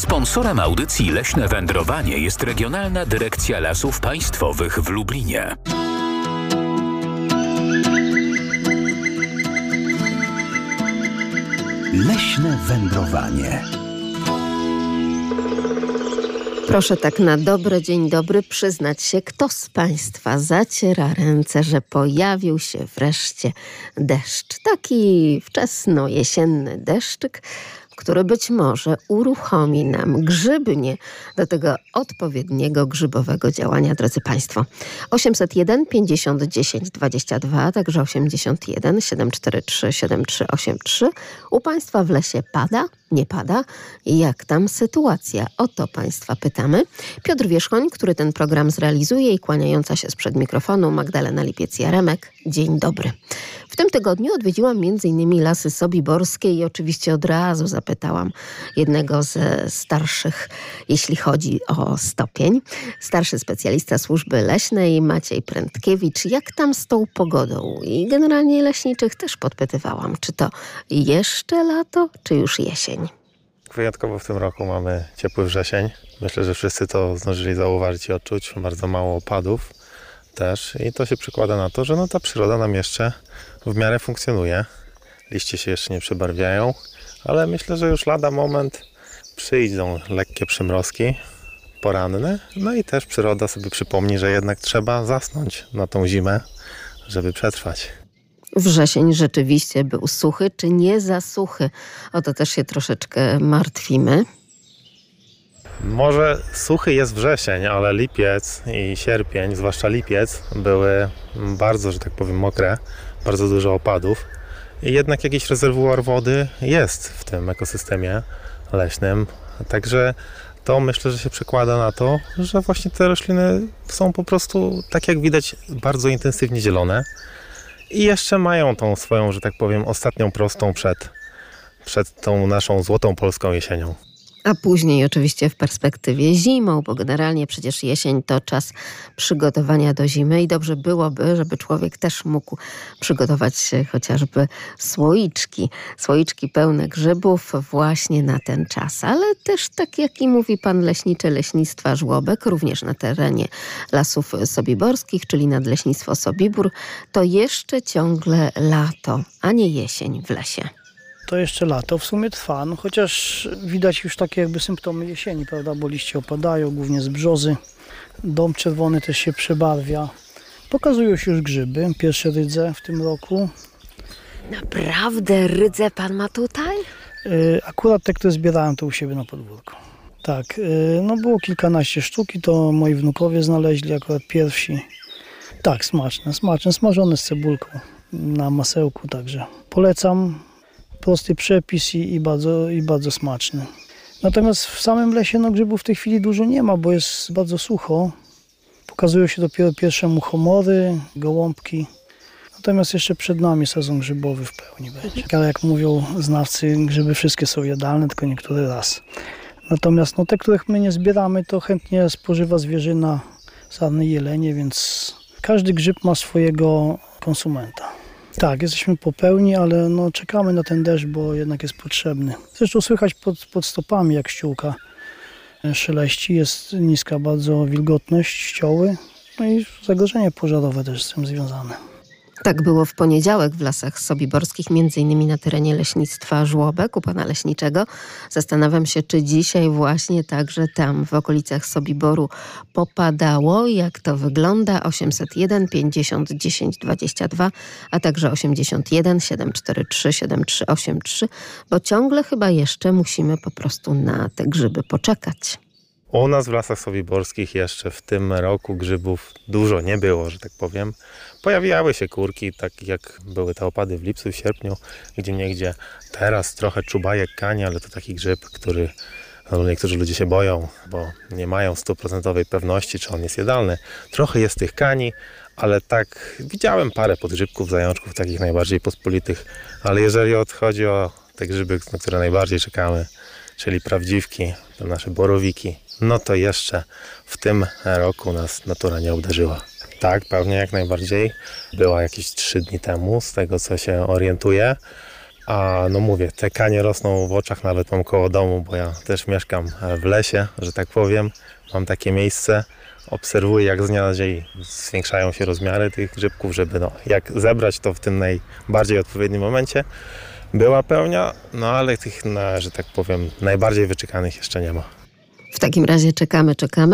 Sponsorem audycji Leśne Wędrowanie jest Regionalna Dyrekcja Lasów Państwowych w Lublinie. Leśne wędrowanie. Proszę tak na dobre, dzień dobry, przyznać się, kto z Państwa zaciera ręce, że pojawił się wreszcie deszcz. Taki wczesno-jesienny deszczyk, który być może uruchomi nam grzybnie do tego odpowiedniego grzybowego działania, drodzy Państwo. 801 50 10 22, także 81 743 7383. U Państwa w lesie pada? Nie pada? Jak tam sytuacja? O to Państwa pytamy. Piotr Wierzchoń, który ten program zrealizuje, i kłaniająca się sprzed mikrofonu Magdalena Lipiec-Jaremek. Dzień dobry. W tym tygodniu odwiedziłam m.in. Lasy Sobiborskie i oczywiście od razu zapytałam jednego ze starszych, jeśli chodzi o stopień, starszy specjalista służby leśnej Maciej Prędkiewicz, jak tam z tą pogodą. I generalnie leśniczych też podpytywałam, czy to jeszcze lato, czy już jesień. Wyjątkowo w tym roku mamy ciepły wrzesień. Myślę, że wszyscy to zdążyli zauważyć i odczuć. Bardzo mało opadów też i to się przekłada na to, że ta przyroda nam jeszcze w miarę funkcjonuje. Liście się jeszcze nie przebarwiają, ale myślę, że już lada moment przyjdą lekkie przymrozki poranne. I też przyroda sobie przypomni, że jednak trzeba zasnąć na tą zimę, żeby przetrwać. Wrzesień rzeczywiście był suchy, czy nie za suchy? O to też się troszeczkę martwimy. Może suchy jest wrzesień, ale lipiec i sierpień, zwłaszcza lipiec, były bardzo, że tak powiem, mokre, bardzo dużo opadów. I jednak jakiś rezerwuar wody jest w tym ekosystemie leśnym. Także to myślę, że się przekłada na to, że właśnie te rośliny są po prostu, tak jak widać, bardzo intensywnie zielone. I jeszcze mają tą swoją, że tak powiem, ostatnią prostą przed tą naszą złotą polską jesienią. A później oczywiście w perspektywie zimą, bo generalnie przecież jesień to czas przygotowania do zimy i dobrze byłoby, żeby człowiek też mógł przygotować chociażby słoiczki pełne grzybów właśnie na ten czas. Ale też tak jak i mówi pan leśniczy Leśnictwa Żłobek, również na terenie Lasów Sobiborskich, czyli Nadleśnictwo Sobibór, to jeszcze ciągle lato, a nie jesień w lesie. To jeszcze lato w sumie trwa, chociaż widać już takie jakby symptomy jesieni, prawda, bo liście opadają, głównie z brzozy. Dąb czerwony też się przebarwia. Pokazują się już grzyby, pierwsze rydze w tym roku. Naprawdę rydze pan ma tutaj? Akurat te, które zbierałem, to u siebie na podwórku. Tak, było kilkanaście sztuk i to moi wnukowie znaleźli akurat pierwsi. Tak, smaczne, smażone z cebulką na masełku, także polecam. Prosty przepis i bardzo smaczny. Natomiast w samym lesie grzybów w tej chwili dużo nie ma, bo jest bardzo sucho. Pokazują się dopiero pierwsze muchomory, gołąbki. Natomiast jeszcze przed nami sezon grzybowy w pełni będzie. Ale jak mówią znawcy, grzyby wszystkie są jadalne, tylko niektóre raz. Natomiast te, których my nie zbieramy, to chętnie spożywa zwierzyna, sarny, jelenie, więc każdy grzyb ma swojego konsumenta. Tak, jesteśmy po pełni, ale czekamy na ten deszcz, bo jednak jest potrzebny. Zresztą słychać pod stopami, jak ściółka szeleści. Jest niska bardzo wilgotność ścioły, i zagrożenie pożarowe też z tym związane. Tak było w poniedziałek w Lasach Sobiborskich, m.in. na terenie Leśnictwa Żłobek u pana leśniczego. Zastanawiam się, czy dzisiaj właśnie także tam w okolicach Sobiboru popadało. Jak to wygląda? 801 50 10 22, a także 81 743 7383, bo ciągle chyba jeszcze musimy po prostu na te grzyby poczekać. U nas w Lasach Sobiborskich jeszcze w tym roku grzybów dużo nie było, że tak powiem. Pojawiały się kurki, tak jak były te opady w lipcu, w sierpniu, gdzieniegdzie. Teraz trochę czubajek, kani, ale to taki grzyb, który niektórzy ludzie się boją, bo nie mają 100% pewności, czy on jest jadalny. Trochę jest tych kani, ale tak widziałem parę podgrzybków, zajączków, takich najbardziej pospolitych. Ale jeżeli chodzi o te grzyby, na które najbardziej czekamy, czyli prawdziwki, to nasze borowiki, to jeszcze w tym roku nas natura nie uderzyła. Tak, pewnie jak najbardziej. Była jakieś 3 dni temu, z tego co się orientuję, A no mówię, te kanie rosną w oczach, nawet mam koło domu, bo ja też mieszkam w lesie, że tak powiem. Mam takie miejsce, obserwuję jak z dnia na dzień zwiększają się rozmiary tych grzybków, żeby jak zebrać to w tym najbardziej odpowiednim momencie była pełnia, no ale tych, że tak powiem, najbardziej wyczekanych jeszcze nie ma. W takim razie czekamy.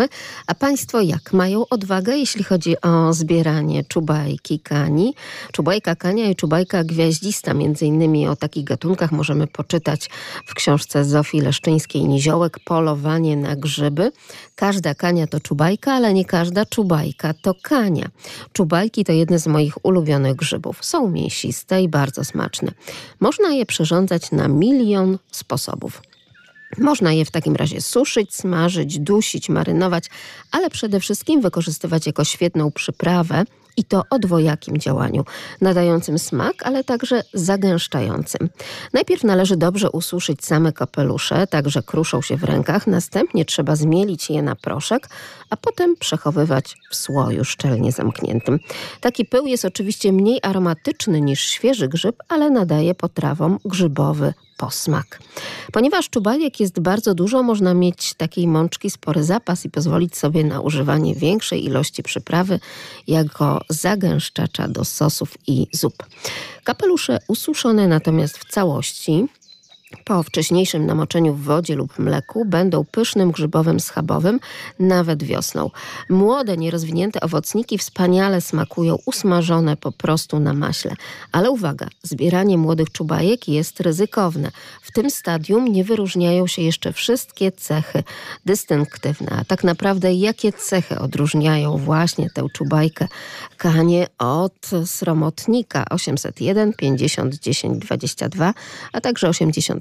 A Państwo jak? Mają odwagę, jeśli chodzi o zbieranie czubajki kani? Czubajka kania i czubajka gwiaździsta. Między innymi o takich gatunkach możemy poczytać w książce Zofii Leszczyńskiej-Niziołek Polowanie na grzyby. Każda kania to czubajka, ale nie każda czubajka to kania. Czubajki to jedne z moich ulubionych grzybów. Są mięsiste i bardzo smaczne. Można je przyrządzać na milion sposobów. Można je w takim razie suszyć, smażyć, dusić, marynować, ale przede wszystkim wykorzystywać jako świetną przyprawę i to o dwojakim działaniu, nadającym smak, ale także zagęszczającym. Najpierw należy dobrze ususzyć same kapelusze, tak że kruszą się w rękach, następnie trzeba zmielić je na proszek, a potem przechowywać w słoju szczelnie zamkniętym. Taki pył jest oczywiście mniej aromatyczny niż świeży grzyb, ale nadaje potrawom grzybowy posmak. Ponieważ czubajek jest bardzo dużo, można mieć takiej mączki spory zapas i pozwolić sobie na używanie większej ilości przyprawy jako zagęszczacza do sosów i zup. Kapelusze ususzone natomiast w całości po wcześniejszym namoczeniu w wodzie lub mleku będą pysznym grzybowym schabowym nawet wiosną. Młode, nierozwinięte owocniki wspaniale smakują usmażone po prostu na maśle. Ale uwaga, zbieranie młodych czubajek jest ryzykowne. W tym stadium nie wyróżniają się jeszcze wszystkie cechy dystynktywne. A tak naprawdę jakie cechy odróżniają właśnie tę czubajkę kanie od sromotnika 801 50 10 22, a także 81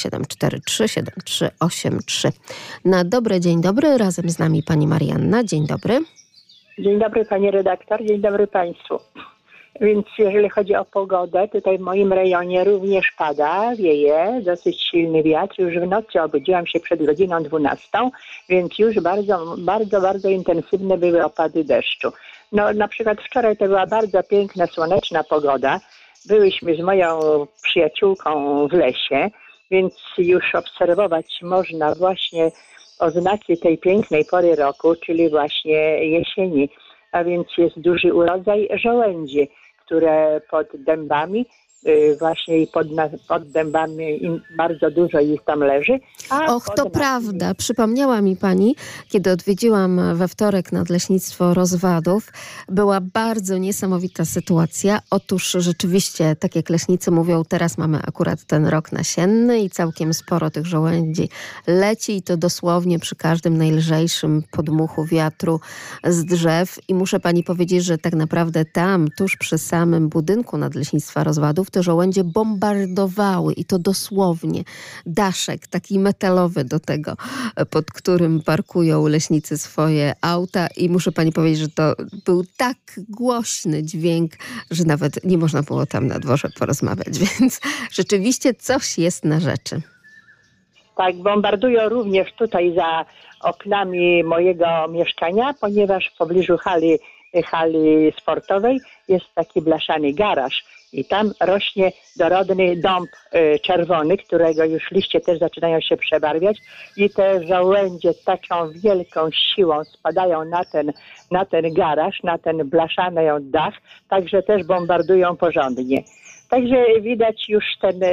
743 7383. Na dobre, dzień dobry. Razem z nami pani Marianna. Dzień dobry. Dzień dobry pani redaktor, dzień dobry państwu. Więc jeżeli chodzi o pogodę, tutaj w moim rejonie również pada, wieje, dosyć silny wiatr. Już w nocy obudziłam się przed godziną 12, więc już bardzo intensywne były opady deszczu. No na przykład wczoraj to była bardzo piękna, słoneczna pogoda. Byłyśmy z moją przyjaciółką w lesie, więc już obserwować można właśnie oznaki tej pięknej pory roku, czyli właśnie jesieni. A więc jest duży urodzaj żołędzi, które pod dębami, właśnie i pod dębami bardzo dużo ich tam leży. Och, to prawda. Przypomniała mi pani, kiedy odwiedziłam we wtorek Nadleśnictwo Rozwadów, była bardzo niesamowita sytuacja. Otóż rzeczywiście, tak jak leśnicy mówią, teraz mamy akurat ten rok nasienny i całkiem sporo tych żołędzi leci i to dosłownie przy każdym najlżejszym podmuchu wiatru z drzew. I muszę pani powiedzieć, że tak naprawdę tam, tuż przy samym budynku Nadleśnictwa Rozwadów, te żołędzie bombardowały i to dosłownie daszek taki metalowy do tego, pod którym parkują leśnicy swoje auta i muszę pani powiedzieć, że to był tak głośny dźwięk, że nawet nie można było tam na dworze porozmawiać, więc rzeczywiście coś jest na rzeczy. Tak, bombardują również tutaj za oknami mojego mieszkania, ponieważ w pobliżu hali sportowej jest taki blaszany garaż i tam rośnie dorodny dąb czerwony, którego już liście też zaczynają się przebarwiać i te żołędzie taką wielką siłą spadają na ten garaż, na ten blaszany dach, także też bombardują porządnie. Także widać już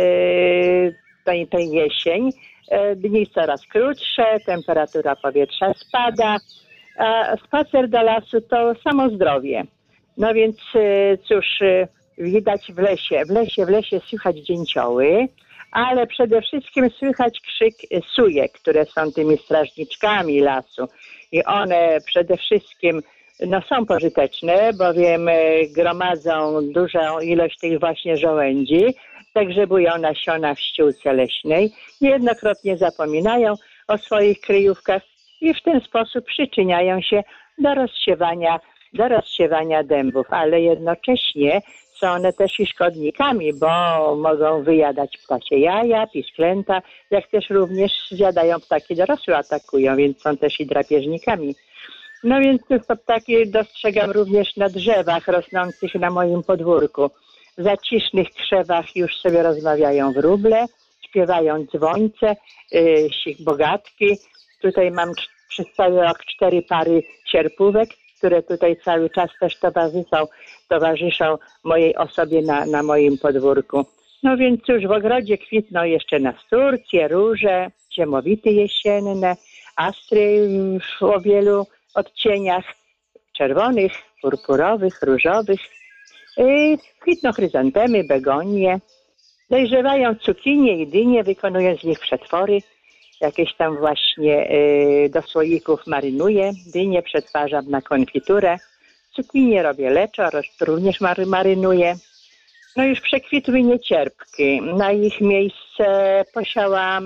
tę jesień, dni coraz krótsze, temperatura powietrza spada, a spacer do lasu to samo zdrowie. No więc cóż, widać w lesie słychać dzięcioły, ale przede wszystkim słychać krzyk sujek, które są tymi strażniczkami lasu. I one przede wszystkim są pożyteczne, bowiem gromadzą dużą ilość tych właśnie żołędzi, tak grzebują nasiona w ściółce leśnej, niejednokrotnie zapominają o swoich kryjówkach i w ten sposób przyczyniają się do rozsiewania dębów, ale jednocześnie są one też i szkodnikami, bo mogą wyjadać ptasie jaja, pisklęta, jak też również zjadają ptaki dorosłe, atakują, więc są też i drapieżnikami. No więc to ptaki dostrzegam również na drzewach rosnących na moim podwórku. w zacisznych krzewach już sobie rozmawiają wróble, śpiewają dzwońce, bogatki. Tutaj mam przez cały rok 4 pary sierpówek, które tutaj cały czas też towarzyszą mojej osobie na moim podwórku. No więc cóż, w ogrodzie kwitną jeszcze nasturcje, róże, ziemowity jesienne, astry o wielu odcieniach, czerwonych, purpurowych, różowych. Kwitną chryzantemy, begonie. Dojrzewają cukinie i dynie, wykonując z nich przetwory. Jakieś tam właśnie do słoików marynuję. Dynie przetwarzam na konfiturę. Cukinie robię leczo, również marynuję. No już przekwitły niecierpki. Na ich miejsce posiałam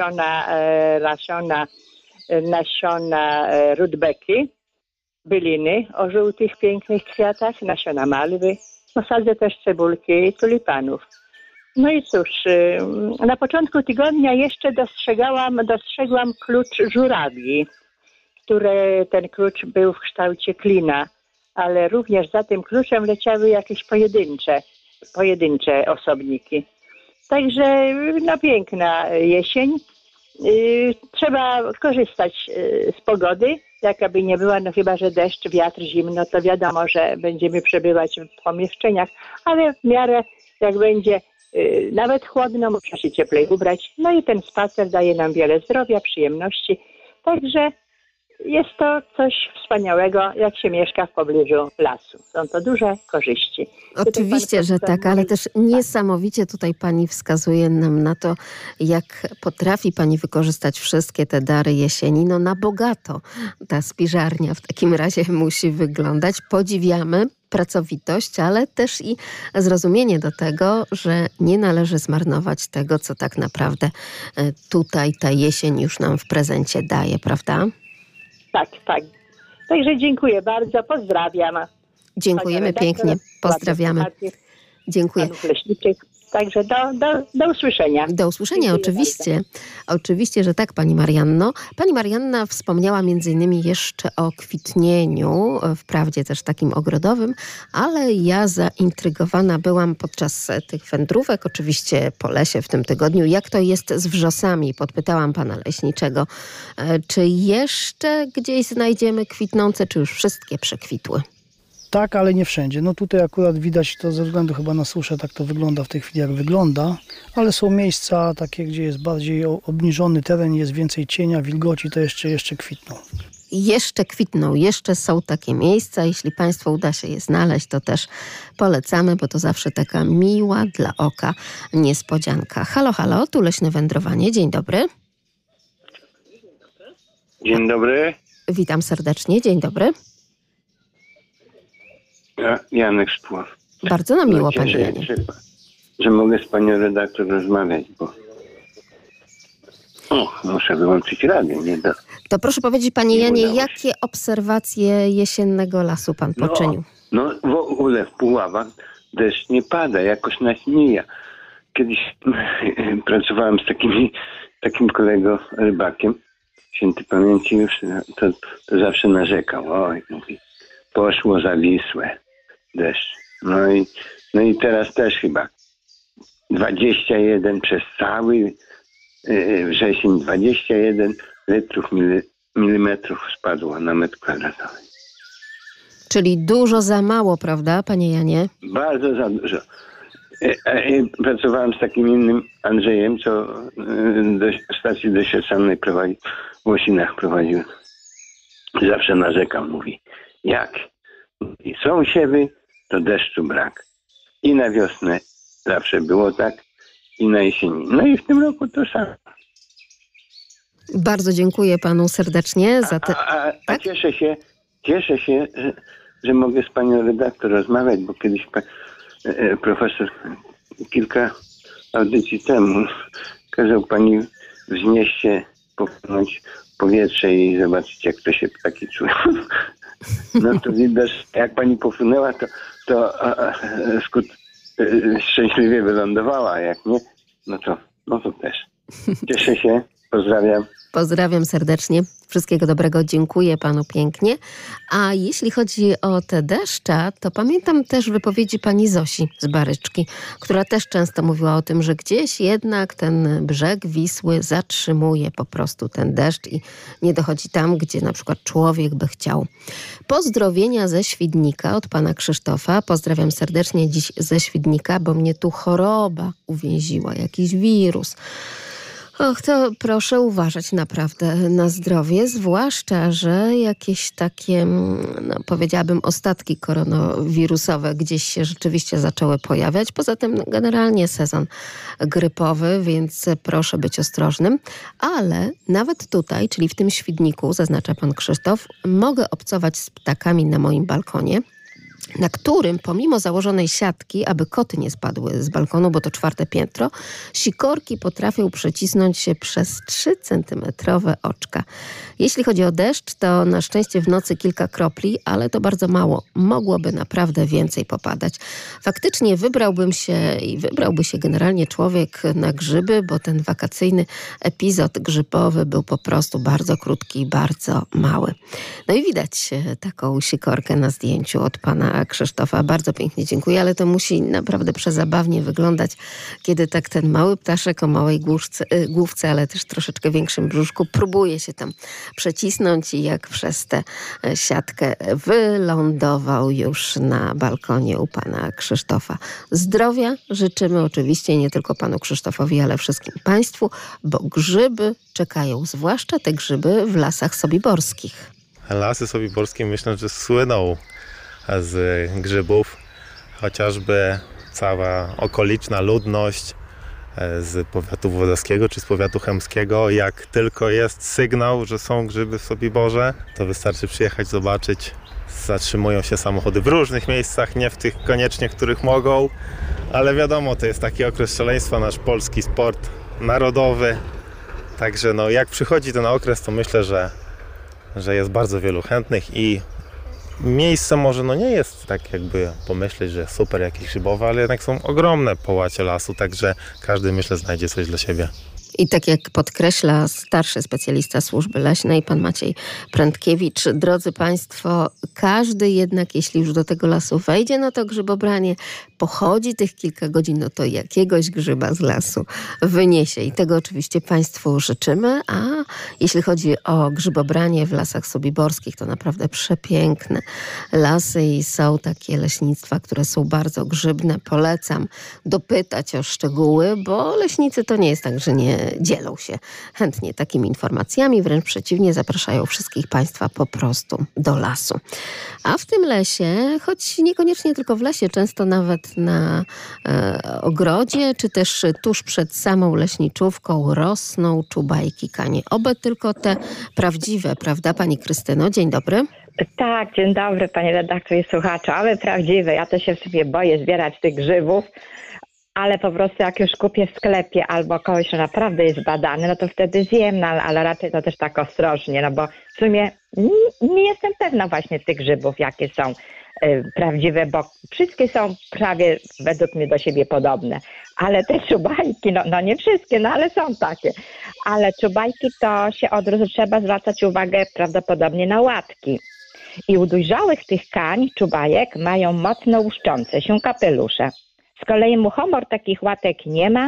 nasiona rudbeki, byliny o żółtych, pięknych kwiatach, nasiona malwy. Posadzę też cebulki tulipanów. No i cóż, na początku tygodnia jeszcze dostrzegłam klucz żurawi, ten klucz był w kształcie klina, ale również za tym kluczem leciały jakieś pojedyncze osobniki. Także no piękna jesień. Trzeba korzystać z pogody, jaka by nie była, no chyba że deszcz, wiatr, zimno, to wiadomo, że będziemy przebywać w pomieszczeniach, ale w miarę jak będzie nawet chłodno, można się cieplej ubrać. No i ten spacer daje nam wiele zdrowia, przyjemności. Także jest to coś wspaniałego, jak się mieszka w pobliżu lasu. Są to duże korzyści. Oczywiście, że tak, ale też niesamowicie tutaj pani wskazuje nam na to, jak potrafi pani wykorzystać wszystkie te dary jesieni. No na bogato ta spiżarnia w takim razie musi wyglądać. Podziwiamy pracowitość, ale też i zrozumienie do tego, że nie należy zmarnować tego, co tak naprawdę tutaj ta jesień już nam w prezencie daje, prawda? Tak. Także dziękuję bardzo, pozdrawiam. Dziękujemy pięknie, pozdrawiamy. Dziękuję. Także do usłyszenia. Do usłyszenia, Dziękuję oczywiście. bardzo. Oczywiście, że tak, pani Marianno. Pani Marianna wspomniała między innymi jeszcze o kwitnieniu, wprawdzie też takim ogrodowym, ale ja zaintrygowana byłam podczas tych wędrówek, oczywiście po lesie w tym tygodniu, jak to jest z wrzosami. Podpytałam pana leśniczego, czy jeszcze gdzieś znajdziemy kwitnące, czy już wszystkie przekwitły? Tak, ale nie wszędzie. No tutaj akurat widać to ze względu chyba na suszę, tak to wygląda w tej chwili jak wygląda, ale są miejsca takie, gdzie jest bardziej obniżony teren, jest więcej cienia, wilgoci, to jeszcze kwitną. Jeszcze kwitną, jeszcze są takie miejsca. Jeśli państwu uda się je znaleźć, to też polecamy, bo to zawsze taka miła dla oka niespodzianka. Halo, halo, tu Leśne Wędrowanie. Dzień dobry. Dzień dobry. Witam serdecznie, dzień dobry. Janek Szpław. Bardzo nam miło, panie Cieszę Janie. się, że mogę z panią redaktor rozmawiać, bo muszę wyłączyć radio, nie da. To proszę powiedzieć, panie Nie Janie, udało się. jakie obserwacje jesiennego lasu pan poczynił? No w ogóle w Puławach deszcz nie pada, jakoś nas mija. Kiedyś pracowałem z takim kolegą rybakiem, święty pamięci już, to zawsze narzekał. Oj, mówi, poszło zawisłe deszcz. No i teraz też chyba 21 przez cały wrzesień, 21 litrów milimetrów spadło na metr kwadratowy. Czyli dużo za mało, prawda, panie Janie? Bardzo za dużo. Pracowałem z takim innym Andrzejem, co do stacji doświadczalnej prowadził, w Łosinach prowadził. Zawsze narzekał, mówi, jak są siewy, to deszczu brak. I na wiosnę zawsze było tak, i na jesieni. No i w tym roku to samo. Bardzo dziękuję panu serdecznie za te... A cieszę się, że mogę z panią redaktor rozmawiać, bo kiedyś profesor kilka audycji temu kazał pani wznieść się, popchnąć powietrze i zobaczyć, jak to się ptaki czują. No to widać, jak pani posunęła, to szczęśliwie wylądowała, a jak nie, no to też. Cieszę się, Pozdrawiam. Pozdrawiam serdecznie. Wszystkiego dobrego. Dziękuję panu pięknie. A jeśli chodzi o te deszcze, to pamiętam też wypowiedzi pani Zosi z Baryczki, która też często mówiła o tym, że gdzieś jednak ten brzeg Wisły zatrzymuje po prostu ten deszcz i nie dochodzi tam, gdzie na przykład człowiek by chciał. Pozdrowienia ze Świdnika od pana Krzysztofa. Pozdrawiam serdecznie dziś ze Świdnika, bo mnie tu choroba uwięziła, jakiś wirus. Och, to proszę uważać naprawdę na zdrowie, zwłaszcza, że jakieś takie, powiedziałabym, ostatki koronawirusowe gdzieś się rzeczywiście zaczęły pojawiać. Poza tym generalnie sezon grypowy, więc proszę być ostrożnym. Ale nawet tutaj, czyli w tym Świdniku, zaznacza pan Krzysztof, mogę obcować z ptakami na moim balkonie, na którym pomimo założonej siatki, aby koty nie spadły z balkonu, bo to 4. piętro, sikorki potrafią przecisnąć się przez 3-centymetrowe oczka. Jeśli chodzi o deszcz, to na szczęście w nocy kilka kropli, ale to bardzo mało. Mogłoby naprawdę więcej popadać. Faktycznie wybrałby się generalnie człowiek na grzyby, bo ten wakacyjny epizod grzybowy był po prostu bardzo krótki i bardzo mały. No i widać taką sikorkę na zdjęciu od pana Krzysztofa. Bardzo pięknie dziękuję, ale to musi naprawdę przezabawnie wyglądać, kiedy tak ten mały ptaszek o małej główce, ale też troszeczkę większym brzuszku próbuje się tam przecisnąć i jak przez tę siatkę wylądował już na balkonie u pana Krzysztofa. Zdrowia życzymy oczywiście nie tylko panu Krzysztofowi, ale wszystkim państwu, bo grzyby czekają, zwłaszcza te grzyby w lasach sobiborskich. Lasy sobiborskie myślę, że słyną z grzybów, chociażby cała okoliczna ludność z powiatu włodawskiego czy z powiatu chełmskiego. Jak tylko jest sygnał, że są grzyby w Sobiborze, to wystarczy przyjechać, zobaczyć. Zatrzymują się samochody w różnych miejscach, nie w tych koniecznie, w których mogą, ale wiadomo, to jest taki okres szaleństwa, nasz polski sport narodowy. Także jak przychodzi ten okres, to myślę, że jest bardzo wielu chętnych i miejsce może nie jest tak jakby pomyśleć, że super jakieś grzybowe, ale jednak są ogromne połacie lasu, także każdy myślę znajdzie coś dla siebie. I tak jak podkreśla starszy specjalista służby leśnej, pan Maciej Prędkiewicz, drodzy państwo, każdy jednak, jeśli już do tego lasu wejdzie, no to grzybobranie pochodzi tych kilka godzin, no to jakiegoś grzyba z lasu wyniesie. I tego oczywiście państwu życzymy, a jeśli chodzi o grzybobranie w lasach sobiborskich, to naprawdę przepiękne lasy i są takie leśnictwa, które są bardzo grzybne. Polecam dopytać o szczegóły, bo leśnicy to nie jest tak, że nie dzielą się chętnie takimi informacjami, wręcz przeciwnie, zapraszają wszystkich państwa po prostu do lasu. A w tym lesie, choć niekoniecznie tylko w lesie, często nawet na ogrodzie, czy też tuż przed samą leśniczówką rosną czubajki kanie. Oby tylko te prawdziwe, prawda pani Krystyno? Dzień dobry. Tak, dzień dobry panie redaktor i słuchaczu, ale prawdziwe. Ja to się w sobie boję zbierać tych grzybów, ale po prostu jak już kupię w sklepie albo kogoś, że naprawdę jest badany, no to wtedy zjem, no, ale raczej to też tak ostrożnie, no bo w sumie nie jestem pewna właśnie tych grzybów, jakie są prawdziwe, bo wszystkie są prawie według mnie do siebie podobne. Ale te czubajki, no nie wszystkie, no ale są takie. Ale czubajki to się od razu trzeba zwracać uwagę prawdopodobnie na łatki. I u dojrzałych tych kań, czubajek, mają mocno łuszczące się kapelusze. Z kolei muchomor takich łatek nie ma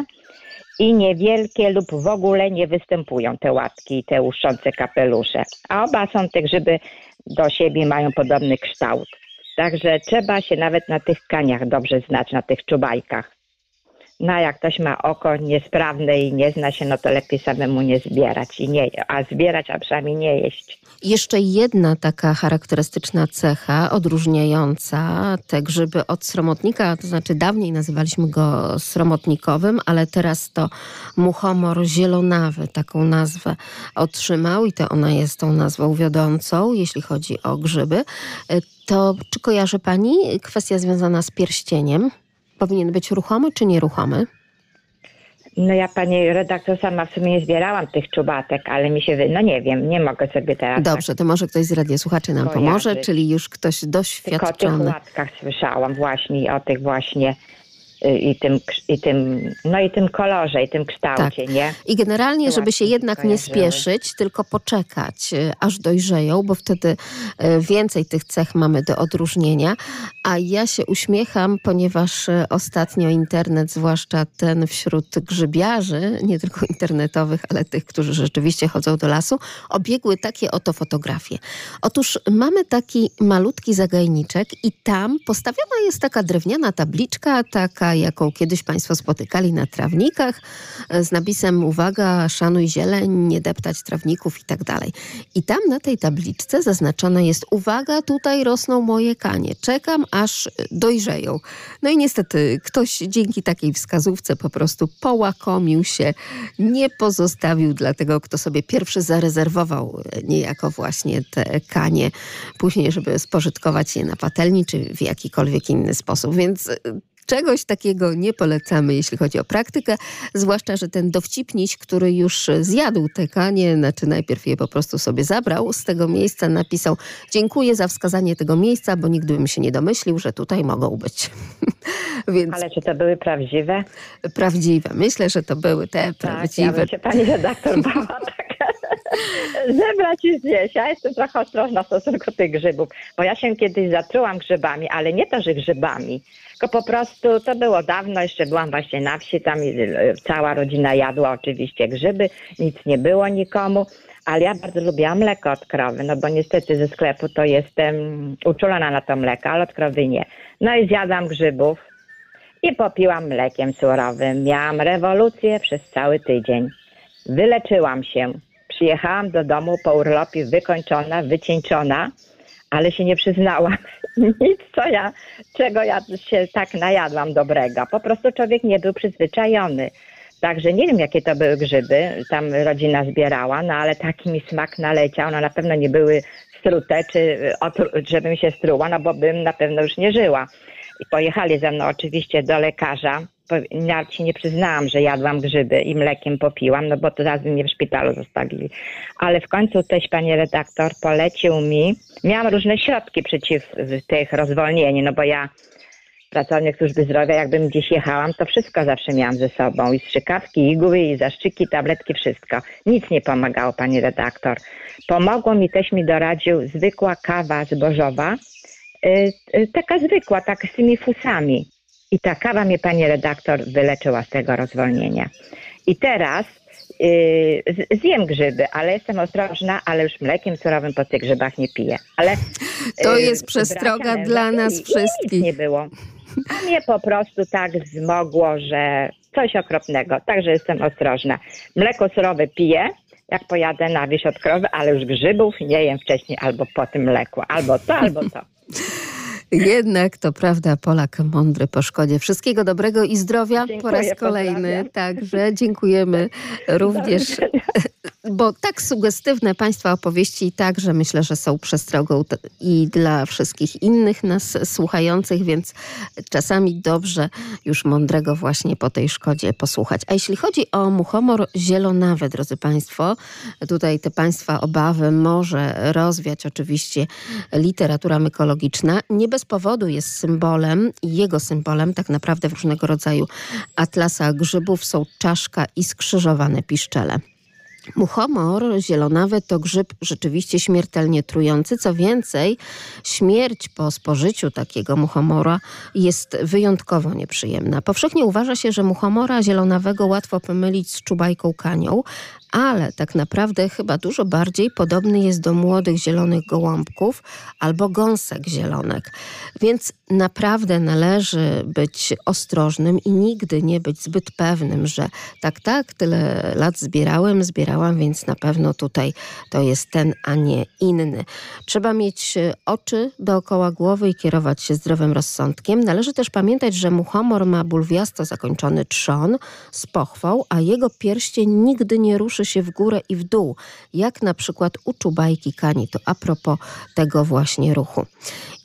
i niewielkie lub w ogóle nie występują te łatki i te łuszczące kapelusze. A oba są te grzyby do siebie, mają podobny kształt. Także trzeba się nawet na tych kaniach dobrze znać, na tych czubajkach. No a jak ktoś ma oko niesprawne i nie zna się, no to lepiej samemu nie zbierać, a zbierać, a przynajmniej nie jeść. Jeszcze jedna taka charakterystyczna cecha odróżniająca te grzyby od sromotnika, to znaczy dawniej nazywaliśmy go sromotnikowym, ale teraz to muchomor zielonawy, taką nazwę otrzymał i to ona jest tą nazwą wiodącą, jeśli chodzi o grzyby. To czy kojarzy pani kwestia związana z pierścieniem? Powinien być ruchomy czy nieruchomy? No ja pani redaktor sama w sumie nie zbierałam tych czubatek, ale mi się, no nie wiem, nie mogę sobie teraz. Dobrze, to może ktoś z radiosłuchaczy nam pomoże, czyli już ktoś doświadczony. Tylko o tych łatkach słyszałam właśnie, o tych właśnie i tym kolorze, i tym kształcie, Tak. nie? I generalnie, To żeby się ładnie jednak nie skojarzyły. spieszyć, tylko poczekać, aż dojrzeją, bo wtedy więcej tych cech mamy do odróżnienia. A ja się uśmiecham, ponieważ ostatnio internet, zwłaszcza ten wśród grzybiarzy, nie tylko internetowych, ale tych, którzy rzeczywiście chodzą do lasu, obiegły takie oto fotografie. Otóż mamy taki malutki zagajniczek i tam postawiona jest taka drewniana tabliczka, taka jaką kiedyś Państwo spotykali na trawnikach, z napisem uwaga, szanuj zieleń, nie deptać trawników i tak dalej. I tam na tej tabliczce zaznaczona jest uwaga, tutaj rosną moje kanie. Czekam, aż dojrzeją. No i niestety ktoś dzięki takiej wskazówce po prostu połakomił się, nie pozostawił dla tego, kto sobie pierwszy zarezerwował niejako właśnie te kanie, później, żeby spożytkować je na patelni, czy w jakikolwiek inny sposób. Więc czegoś takiego nie polecamy, jeśli chodzi o praktykę, zwłaszcza, że ten dowcipniś, który już zjadł te kanie, znaczy najpierw je po prostu sobie zabrał z tego miejsca, napisał: dziękuję za wskazanie tego miejsca, bo nigdy bym się nie domyślił, że tutaj mogą być. Więc Ale czy to były prawdziwe? prawdziwe. Myślę, że to były te Tak, ja prawdziwe. bym się pani redaktor bała tak zebrać i zjeść. Ja jestem trochę ostrożna w stosunku do tych grzybów, bo ja się kiedyś zatrułam grzybami, ale nie to, że grzybami, tylko po prostu to było dawno, jeszcze byłam właśnie na wsi, tam cała rodzina jadła oczywiście grzyby, nic nie było nikomu, ale ja bardzo lubiłam mleko od krowy, no bo niestety ze sklepu to jestem uczulona na to mleko, ale od krowy nie. No i zjadłam grzybów i popiłam mlekiem surowym. Miałam rewolucję przez cały tydzień. Wyleczyłam się. Przyjechałam do domu po urlopie wykończona, wycieńczona, ale się nie przyznałam. Nic, czego ja się tak najadłam dobrego. Po prostu człowiek nie był przyzwyczajony. Także nie wiem, jakie to były grzyby. Tam rodzina zbierała, no ale taki mi smak naleciał. No na pewno nie były strute, czy żebym się struła, no bo bym na pewno już nie żyła. I pojechali ze mną oczywiście do lekarza. Nawet się nie przyznałam, że jadłam grzyby i mlekiem popiłam, no bo to razy mnie w szpitalu zostawili. Ale w końcu też pani redaktor polecił mi, miałam różne środki przeciw tych rozwolnieniu, no bo ja, pracownik służby zdrowia, jakbym gdzieś jechałam, to wszystko zawsze miałam ze sobą. I strzykawki, igły, i zaszczyki, tabletki, wszystko. Nic nie pomagało, pani redaktor. Pomogło mi, też mi doradził zwykła kawa zbożowa, taka zwykła, tak z tymi fusami. I ta kawa mnie, pani redaktor, wyleczyła z tego rozwolnienia. I teraz zjem grzyby, ale jestem ostrożna, ale już mlekiem surowym po tych grzybach nie piję. Ale to jest przestroga dla nas wszystkich. Nic nie było. A mnie po prostu tak zmogło, że coś okropnego. Także jestem ostrożna. Mleko surowe piję, jak pojadę na wieś od krowy, ale już grzybów nie jem wcześniej albo po tym mleku. Albo to, albo to. Jednak to prawda, Polak mądry po szkodzie. Wszystkiego dobrego i zdrowia. Dziękuję, Po raz kolejny. pozdrawiam. Także dziękujemy również, bo tak sugestywne Państwa opowieści także myślę, że są przestrogą i dla wszystkich innych nas słuchających, więc czasami dobrze już mądrego właśnie po tej szkodzie posłuchać. A jeśli chodzi o muchomor zielonawy, drodzy Państwo, tutaj te Państwa obawy może rozwiać oczywiście literatura mykologiczna. Nie bez powodu jest symbolem, jego symbolem tak naprawdę w różnego rodzaju atlasach grzybów są czaszka i skrzyżowane piszczele. Muchomor zielonawy to grzyb rzeczywiście śmiertelnie trujący. Co więcej, śmierć po spożyciu takiego muchomora jest wyjątkowo nieprzyjemna. Powszechnie uważa się, że muchomora zielonawego łatwo pomylić z czubajką kanią, ale tak naprawdę chyba dużo bardziej podobny jest do młodych zielonych gołąbków albo gąsek zielonek. Więc naprawdę należy być ostrożnym i nigdy nie być zbyt pewnym, że tak, tyle lat zbierałam, więc na pewno tutaj to jest ten, a nie inny. Trzeba mieć oczy dookoła głowy i kierować się zdrowym rozsądkiem. Należy też pamiętać, że muchomor ma bulwiasto zakończony trzon z pochwą, a jego pierścień nigdy nie ruszy się w górę i w dół, jak na przykład u czubajki kani. To a propos tego właśnie ruchu.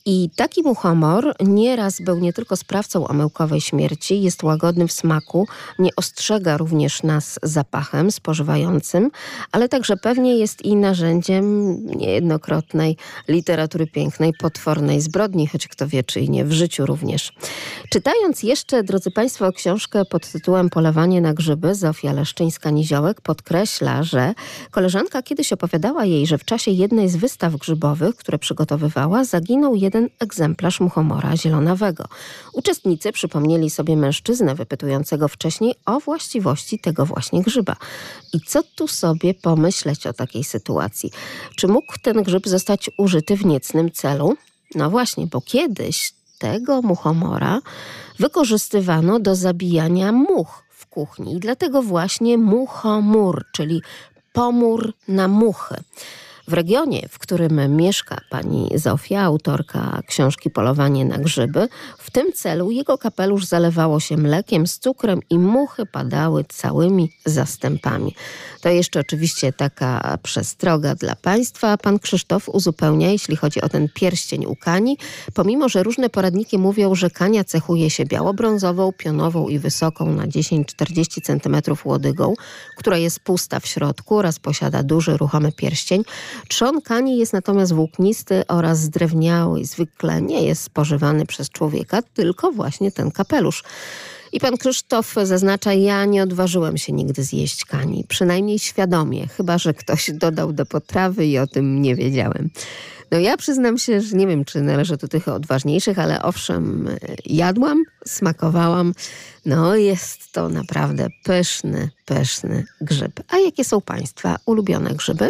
I taki muchomor nieraz był nie tylko sprawcą omyłkowej śmierci, jest łagodny w smaku, nie ostrzega również nas zapachem spożywającym, ale także pewnie jest i narzędziem niejednokrotnej literatury pięknej, potwornej zbrodni, choć kto wie, czy i nie, w życiu również. Czytając jeszcze, drodzy Państwo, książkę pod tytułem Polowanie na grzyby, Zofia Leszczyńska-Niziołek podkreśla, że koleżanka kiedyś opowiadała jej, że w czasie jednej z wystaw grzybowych, które przygotowywała, zaginął jeden egzemplarz muchomora zielonawego. Uczestnicy przypomnieli sobie mężczyznę wypytującego wcześniej o właściwości tego właśnie grzyba. I co tu sobie pomyśleć o takiej sytuacji? Czy mógł ten grzyb zostać użyty w niecnym celu? No właśnie, bo kiedyś tego muchomora wykorzystywano do zabijania much w kuchni. I dlatego właśnie muchomór, czyli pomór na muchy. W regionie, w którym mieszka pani Zofia, autorka książki Polowanie na grzyby, w tym celu jego kapelusz zalewało się mlekiem z cukrem i muchy padały całymi zastępami. To jeszcze oczywiście taka przestroga dla państwa. Pan Krzysztof uzupełnia, jeśli chodzi o ten pierścień u kani. Pomimo, że różne poradniki mówią, że kania cechuje się biało-brązową, pionową i wysoką na 10-40 cm łodygą, która jest pusta w środku oraz posiada duży, ruchomy pierścień, trzon kani jest natomiast włóknisty oraz zdrewniały i zwykle nie jest spożywany przez człowieka, tylko właśnie ten kapelusz. I pan Krzysztof zaznacza, ja nie odważyłem się nigdy zjeść kani, przynajmniej świadomie, chyba że ktoś dodał do potrawy i o tym nie wiedziałem. No ja przyznam się, że nie wiem, czy należę do tych odważniejszych, ale owszem, jadłam, smakowałam. No jest to naprawdę pyszny, pyszny grzyb. A jakie są państwa ulubione grzyby?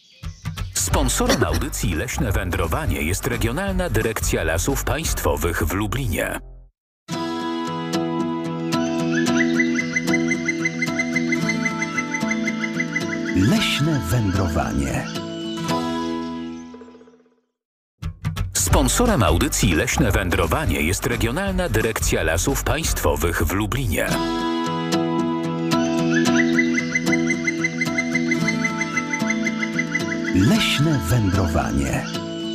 Sponsorem audycji Leśne Wędrowanie jest Regionalna Dyrekcja Lasów Państwowych w Lublinie. Leśne wędrowanie. Sponsorem audycji Leśne Wędrowanie jest Regionalna Dyrekcja Lasów Państwowych w Lublinie. Leśne wędrowanie.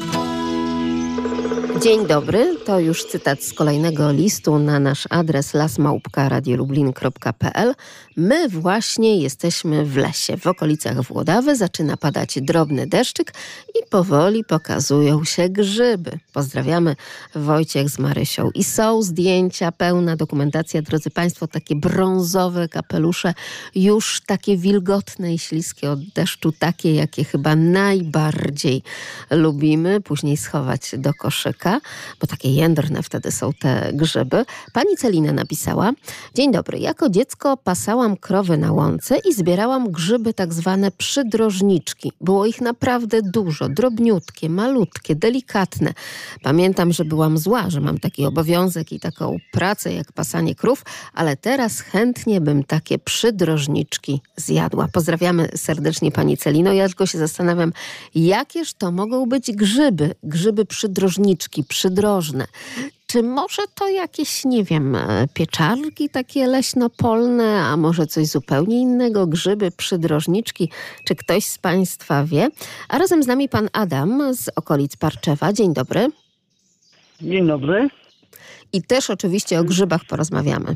Dzień dobry, to już cytat z kolejnego listu na nasz adres lasmałpka.radiolublin.pl. My właśnie jesteśmy w lesie, w okolicach Włodawy. Zaczyna padać drobny deszczyk i powoli pokazują się grzyby. Pozdrawiamy, Wojciech z Marysią. I są zdjęcia, pełna dokumentacja, drodzy Państwo, takie brązowe kapelusze, już takie wilgotne i śliskie od deszczu, takie, jakie chyba najbardziej lubimy. Później schować do koszyka, bo takie jędrne wtedy są te grzyby. Pani Celina napisała: dzień dobry, jako dziecko pasałam krowy na łące i zbierałam grzyby tak zwane przydrożniczki. Było ich naprawdę dużo, drobniutkie, malutkie, delikatne. Pamiętam, że byłam zła, że mam taki obowiązek i taką pracę jak pasanie krów, ale teraz chętnie bym takie przydrożniczki zjadła. Pozdrawiamy serdecznie pani Celino. Ja tylko się zastanawiam, jakież to mogą być grzyby? Grzyby przydrożniczki, przydrożne. Czy może to jakieś, nie wiem, pieczarki takie leśnopolne, a może coś zupełnie innego, grzyby, przydrożniczki? Czy ktoś z Państwa wie? A razem z nami pan Adam z okolic Parczewa. Dzień dobry. Dzień dobry. I też oczywiście o grzybach porozmawiamy.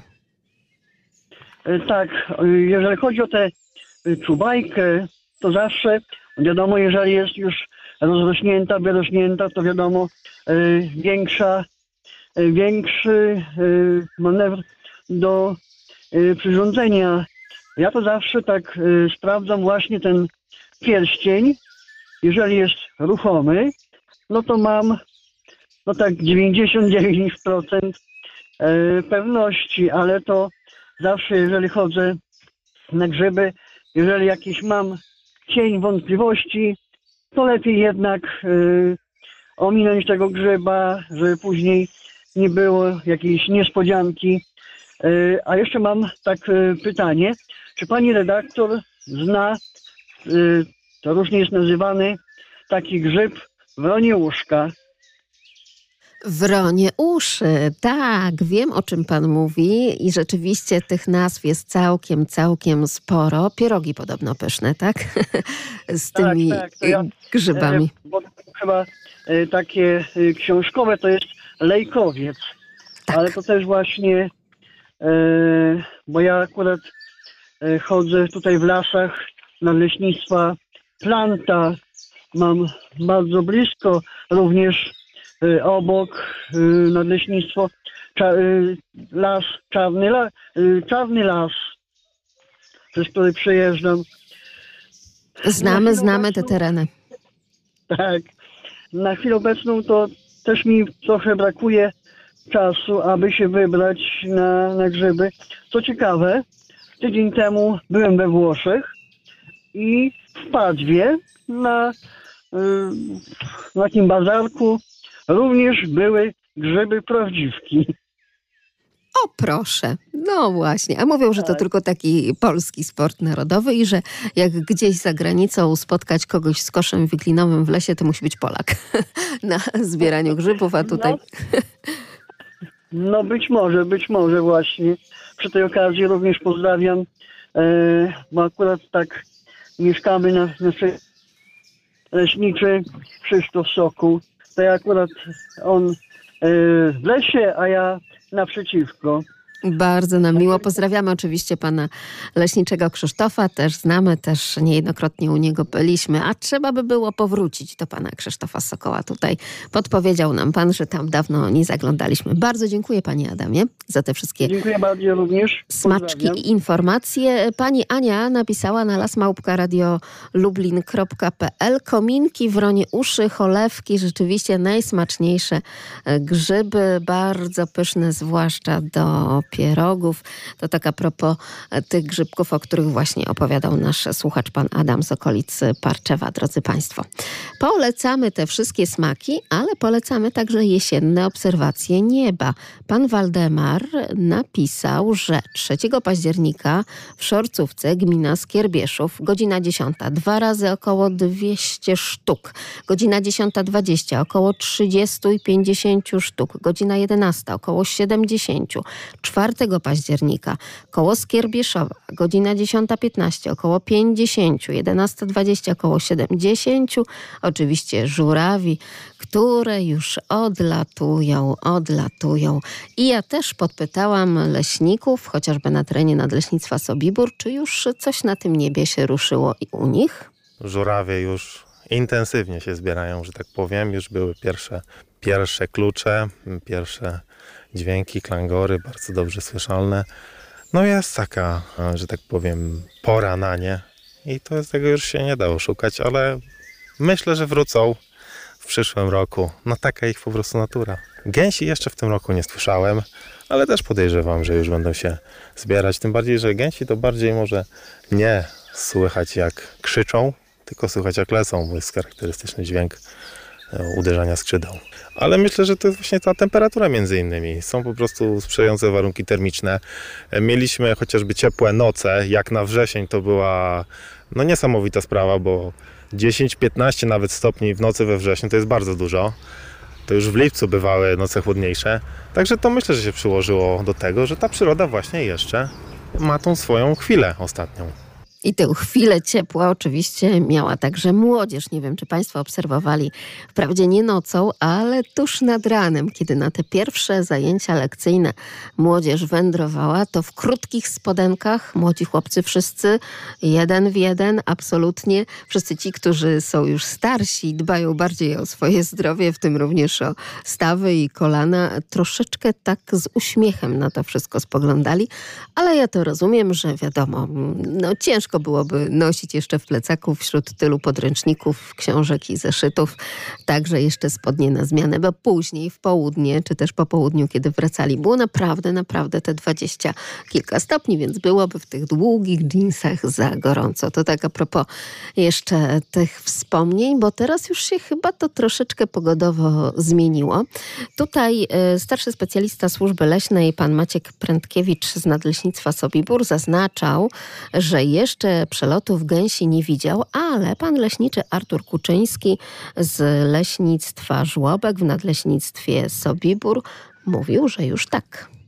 Tak, jeżeli chodzi o tę czubajkę, to zawsze wiadomo, jeżeli jest już rozrośnięta, wyrośnięta, to wiadomo, większy manewr do przyrządzenia. Ja to zawsze tak sprawdzam właśnie ten pierścień. Jeżeli jest ruchomy, no to mam tak 99% pewności, ale to zawsze, jeżeli chodzę na grzyby, jeżeli jakiś mam cień wątpliwości, to lepiej jednak ominąć tego grzyba, żeby później nie było jakiejś niespodzianki. A jeszcze mam pytanie, czy pani redaktor zna, to różnie jest nazywany taki grzyb, wronieuszka? Wronie uszy, tak, wiem o czym pan mówi i rzeczywiście tych nazw jest całkiem sporo. Pierogi podobno pyszne, tak? Z tymi grzybami. chyba takie książkowe, to jest lejkowiec. Tak. Ale to też właśnie, bo ja akurat chodzę tutaj w lasach nadleśnictwa Planta. Mam bardzo blisko również obok nadleśnictwo las, Czarny Las, przez który przejeżdżam. Znamy te tereny. Tak. Na chwilę obecną to też mi trochę brakuje czasu, aby się wybrać na grzyby. Co ciekawe, tydzień temu byłem we Włoszech i w Padwie na takim bazarku również były grzyby prawdziwki. O proszę, no właśnie. A mówią, że to tylko taki polski sport narodowy i że jak gdzieś za granicą spotkać kogoś z koszem wiglinowym w lesie, to musi być Polak na zbieraniu grzybów, a tutaj... No być może właśnie. Przy tej okazji również pozdrawiam, bo akurat tak mieszkamy na leśniczy Krzysztof Sokół. To ja akurat on w lesie, a ja naprzeciwko. Bardzo nam miło. Pozdrawiamy oczywiście pana leśniczego Krzysztofa. Też znamy, też niejednokrotnie u niego byliśmy. A trzeba by było powrócić do pana Krzysztofa Sokoła. Tutaj podpowiedział nam pan, że tam dawno nie zaglądaliśmy. Bardzo dziękuję panie Adamie za te wszystkie Dziękuję bardzo również. smaczki i informacje. Pani Ania napisała na lasmałpka.radiolublin.pl kominki, wronie uszy, cholewki, rzeczywiście najsmaczniejsze grzyby, bardzo pyszne, zwłaszcza do pierogów. To tak a propos tych grzybków, o których właśnie opowiadał nasz słuchacz pan Adam z okolicy Parczewa, drodzy państwo. Polecamy te wszystkie smaki, ale polecamy także jesienne obserwacje nieba. Pan Waldemar napisał, że 3 października w Szorcówce, gmina Skierbieszów, godzina 10, 2 razy około 200 sztuk. Godzina 10:20, około 30 i 50 sztuk. Godzina 11, około 70. 4 października, koło Skierbieszowa, godzina 10:15, około 50. 11:20, około 70. Oczywiście żurawi, które już odlatują. I ja też podpytałam leśników, chociażby na terenie Nadleśnictwa Sobibór, czy już coś na tym niebie się ruszyło i u nich? Żurawie już intensywnie się zbierają, że tak powiem. Już były pierwsze klucze, pierwsze dźwięki, klangory, bardzo dobrze słyszalne. No jest taka, że tak powiem, pora na nie. I to z tego już się nie da oszukać, ale myślę, że wrócą w przyszłym roku. No taka ich po prostu natura. Gęsi jeszcze w tym roku nie słyszałem, ale też podejrzewam, że już będą się zbierać. Tym bardziej, że gęsi to bardziej może nie słychać jak krzyczą, tylko słychać jak lecą, bo jest charakterystyczny dźwięk uderzania skrzydeł. Ale myślę, że to jest właśnie ta temperatura między innymi. Są po prostu sprzyjające warunki termiczne. Mieliśmy chociażby ciepłe noce, jak na wrzesień to była niesamowita sprawa, bo 10-15 nawet stopni w nocy we wrześniu to jest bardzo dużo. To już w lipcu bywały noce chłodniejsze. Także to myślę, że się przyłożyło do tego, że ta przyroda właśnie jeszcze ma tą swoją chwilę ostatnią. I tę chwilę ciepła oczywiście miała także młodzież. Nie wiem, czy państwo obserwowali, wprawdzie nie nocą, ale tuż nad ranem, kiedy na te pierwsze zajęcia lekcyjne młodzież wędrowała, to w krótkich spodenkach młodzi chłopcy wszyscy, 1 w 1, absolutnie. Wszyscy ci, którzy są już starsi, dbają bardziej o swoje zdrowie, w tym również o stawy i kolana, troszeczkę tak z uśmiechem na to wszystko spoglądali. Ale ja to rozumiem, że wiadomo, ciężko byłoby nosić jeszcze w plecaku wśród tylu podręczników, książek i zeszytów także jeszcze spodnie na zmianę, bo później w południe, czy też po południu, kiedy wracali, było naprawdę te 20 kilka stopni, więc byłoby w tych długich dżinsach za gorąco. To tak a propos jeszcze tych wspomnień, bo teraz już się chyba to troszeczkę pogodowo zmieniło. Tutaj starszy specjalista służby leśnej, pan Maciek Prędkiewicz z Nadleśnictwa Sobibór zaznaczał, że jeszcze przelotów gęsi nie widział, ale pan leśniczy Artur Kuczyński z Leśnictwa Żłobek w Nadleśnictwie Sobibór mówił, że już tak.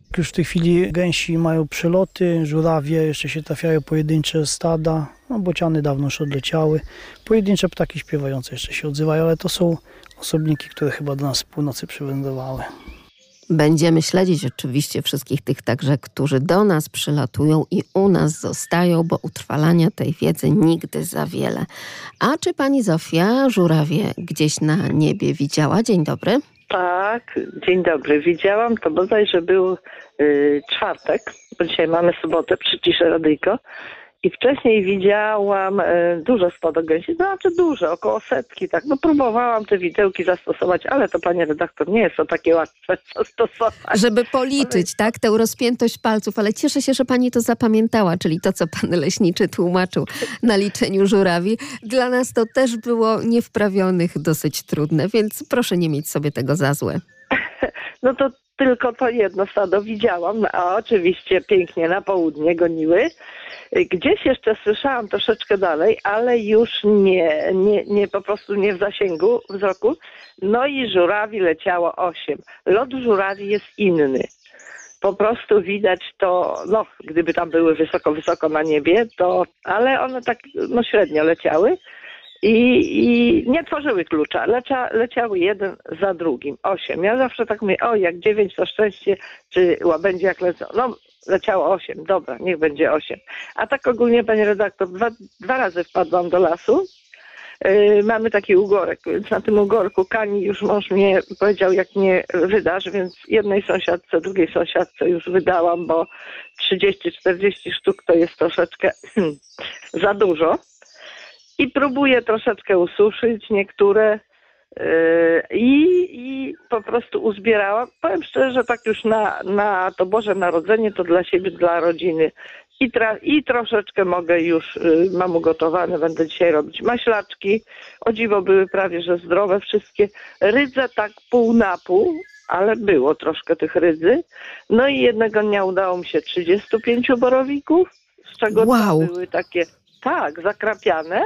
Już w tej chwili gęsi mają przeloty, żurawie, jeszcze się trafiają pojedyncze stada, no bociany dawno już odleciały. Pojedyncze ptaki śpiewające jeszcze się odzywają, ale to są osobniki, które chyba do nas z północy przywędrowały. Będziemy śledzić oczywiście wszystkich tych także, którzy do nas przylatują i u nas zostają, bo utrwalania tej wiedzy nigdy za wiele. A czy pani Zofia żurawie gdzieś na niebie widziała? Dzień dobry. Tak, dzień dobry. Widziałam, to bodajże był czwartek, bo dzisiaj mamy sobotę, przyciszę radyjko. I wcześniej widziałam dużo spadogęsi, znaczy duże, około 100, tak. No próbowałam te widełki zastosować, ale to, panie redaktor, nie jest to takie łatwe zastosować. Żeby policzyć, tak, tę rozpiętość palców, ale cieszę się, że pani to zapamiętała, czyli to, co pan leśniczy tłumaczył na liczeniu żurawi. Dla nas to też było niewprawionych dosyć trudne, więc proszę nie mieć sobie tego za złe. No to tylko to jedno stado widziałam, a oczywiście pięknie na południe goniły. Gdzieś jeszcze słyszałam troszeczkę dalej, ale już nie po prostu nie w zasięgu wzroku. No i żurawi leciało 8. Lot żurawi jest inny. Po prostu widać to, no gdyby tam były wysoko na niebie, to, ale one tak no średnio leciały. I nie tworzyły klucza, leciały jeden za drugim, 8. Ja zawsze tak mówię, jak 9 to szczęście, czy łabędzie jak lecą. No, leciało 8, dobra, niech będzie 8. A tak ogólnie, panie redaktor, dwa razy wpadłam do lasu. Mamy taki ugorek, więc na tym ugorku Kani już mąż mnie powiedział, jak nie wydasz, więc jednej sąsiadce, drugiej sąsiadce już wydałam, bo 30-40 sztuk to jest troszeczkę za dużo. I próbuję troszeczkę ususzyć niektóre i po prostu uzbierałam. Powiem szczerze, że tak już na to Boże Narodzenie, to dla siebie, dla rodziny. I troszeczkę mogę już, mam ugotowane, będę dzisiaj robić maślaczki. O dziwo były prawie, że zdrowe wszystkie. Rydze tak pół na pół, ale było troszkę tych rydzy. No i jednego dnia udało mi się 35 borowików, z czego wow. były takie, tak, zakrapiane.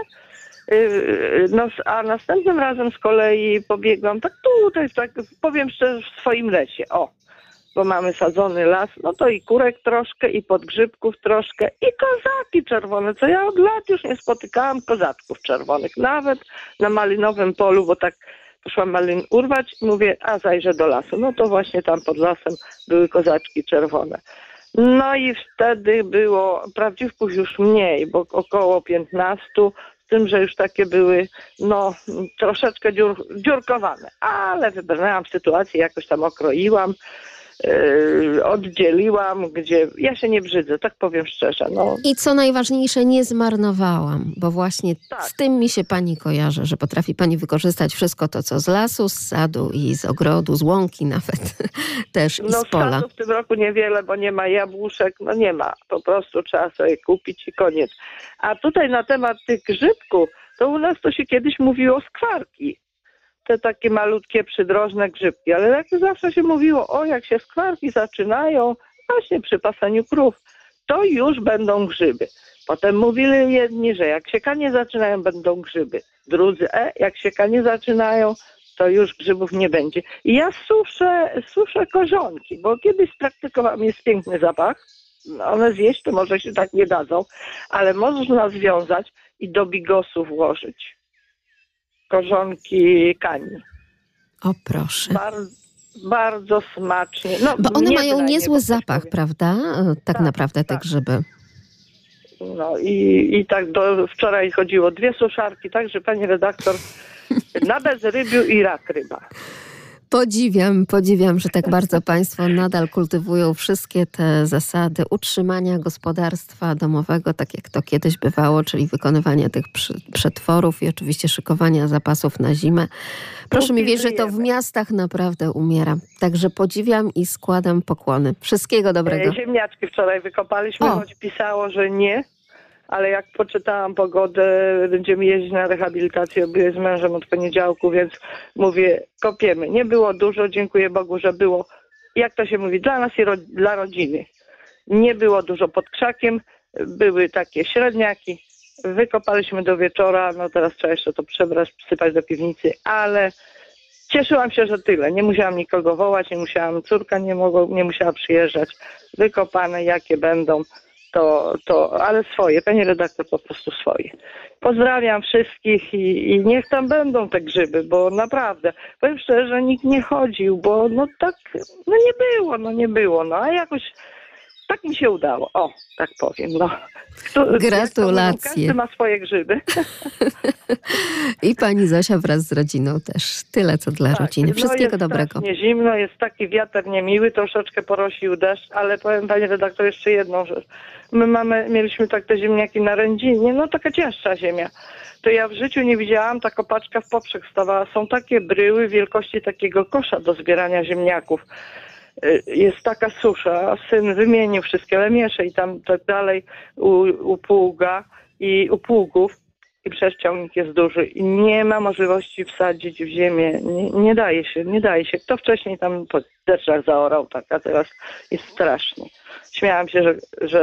No, a następnym razem z kolei pobiegłam tak tutaj, tak powiem szczerze, w swoim lesie, bo mamy sadzony las, no to i kurek troszkę, i podgrzybków troszkę, i kozaki czerwone, co ja od lat już nie spotykałam kozaczków czerwonych, nawet na malinowym polu, bo tak poszłam malin urwać i mówię, a zajrzę do lasu, no to właśnie tam pod lasem były kozaczki czerwone. No i wtedy było prawdziwków już mniej, bo około 15, z tym, że już takie były, no, troszeczkę dziurkowane, ale wybrnęłam sytuację, jakoś tam okroiłam, oddzieliłam, gdzie ja się nie brzydzę, tak powiem szczerze. No. I co najważniejsze, nie zmarnowałam, bo właśnie tak. Z tym mi się pani kojarzy, że potrafi pani wykorzystać wszystko to, co z lasu, z sadu i z ogrodu, z łąki nawet też i z pola. No sadu w tym roku niewiele, bo nie ma jabłuszek, no nie ma, po prostu trzeba sobie kupić i koniec. A tutaj na temat tych grzybków, to u nas to się kiedyś mówiło skwarki. Te takie malutkie, przydrożne grzybki, ale jak zawsze się mówiło, jak się skwarki zaczynają, właśnie przy pasaniu krów, to już będą grzyby. Potem mówili jedni, że jak siekanie zaczynają, będą grzyby. Drudzy, jak siekanie zaczynają, to już grzybów nie będzie. I ja suszę korzonki, bo kiedyś praktykowałam, jest piękny zapach, one zjeść to może się tak nie dadzą, ale można związać i do bigosu włożyć. Korzonki kani. O proszę. Bardzo smacznie. No, bo one mają niezły zapach, prawda? Tak naprawdę te grzyby. No i tak do wczoraj chodziło 2 suszarki, także pani redaktor na bezrybiu i rak ryba. Podziwiam, że tak bardzo państwo nadal kultywują wszystkie te zasady utrzymania gospodarstwa domowego, tak jak to kiedyś bywało, czyli wykonywania tych przetworów i oczywiście szykowania zapasów na zimę. Proszę mi wierzyć, że to w miastach naprawdę umiera. Także podziwiam i składam pokłony. Wszystkiego dobrego. Ziemniaczki wczoraj wykopaliśmy, choć pisało, że nie. Ale jak poczytałam pogodę, będziemy jeździć na rehabilitację, byłem z mężem od poniedziałku, więc mówię, kopiemy. Nie było dużo, dziękuję Bogu, że było, jak to się mówi, dla nas i dla rodziny. Nie było dużo pod krzakiem, były takie średniaki, wykopaliśmy do wieczora, no teraz trzeba jeszcze to przebrać, przysypać do piwnicy, ale cieszyłam się, że tyle. Nie musiałam nikogo wołać, córka nie musiała przyjeżdżać. Wykopane jakie będą, ale swoje. Pani redaktor, po prostu swoje. Pozdrawiam wszystkich i niech tam będą te grzyby, bo naprawdę, powiem szczerze, nikt nie chodził, bo nie było, a jakoś tak mi się udało. O, tak powiem, Gratulacje. Każdy ma swoje grzyby. I pani Zosia wraz z rodziną też. Tyle, co dla rodziny. Wszystkiego dobrego. Jest zimno, jest taki wiatr niemiły, troszeczkę porosił deszcz, ale powiem pani redaktor jeszcze jedną rzecz. My mieliśmy tak te ziemniaki na Rędzinie, taka cięższa ziemia. To ja w życiu nie widziałam, ta kopaczka w poprzek stawała. Są takie bryły wielkości takiego kosza do zbierania ziemniaków. Jest taka susza, syn wymienił wszystkie lemiesze i tam tak dalej u pługa i u pługów i przeciągnik jest duży i nie ma możliwości wsadzić w ziemię, nie daje się. Kto wcześniej tam po deszczach zaorał, tak, a teraz jest strasznie. Śmiałam się,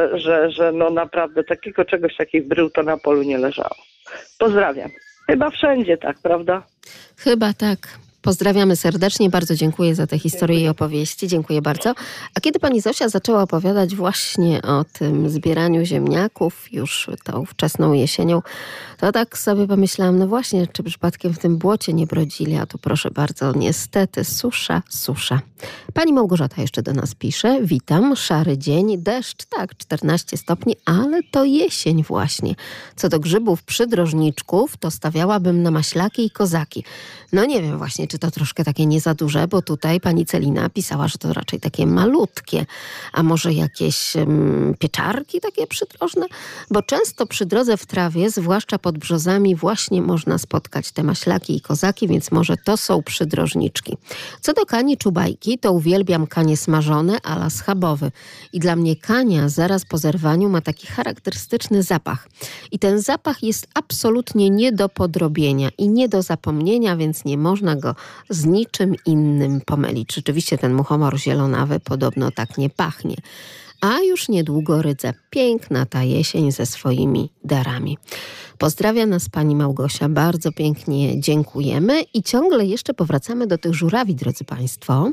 że naprawdę takich brył to na polu nie leżało. Pozdrawiam. Chyba wszędzie tak, prawda? Chyba tak. Pozdrawiamy serdecznie, bardzo dziękuję za tę historię i opowieści, dziękuję bardzo. A kiedy pani Zosia zaczęła opowiadać właśnie o tym zbieraniu ziemniaków już tą wczesną jesienią, to tak sobie pomyślałam, no właśnie, czy przypadkiem w tym błocie nie brodzili, a tu proszę bardzo, niestety susza. Pani Małgorzata jeszcze do nas pisze, witam, szary dzień, deszcz, tak, 14 stopni, ale to jesień właśnie. Co do grzybów przydrożniczków, to stawiałabym na maślaki i kozaki. No nie wiem właśnie, czy to troszkę takie nie za duże, bo tutaj pani Celina pisała, że to raczej takie malutkie, a może jakieś pieczarki takie przydrożne? Bo często przy drodze w trawie, zwłaszcza pod brzozami, właśnie można spotkać te maślaki i kozaki, więc może to są przydrożniczki. Co do kani czubajki, to uwielbiam kanie smażone a la schabowy. I dla mnie kania zaraz po zerwaniu ma taki charakterystyczny zapach. I ten zapach jest absolutnie nie do podrobienia i nie do zapomnienia, więc nie można go z niczym innym pomylić. Rzeczywiście ten muchomor zielonawy podobno tak nie pachnie. A już niedługo rydze. Piękna ta jesień ze swoimi darami. Pozdrawia nas pani Małgosia. Bardzo pięknie dziękujemy i ciągle jeszcze powracamy do tych żurawi, drodzy państwo.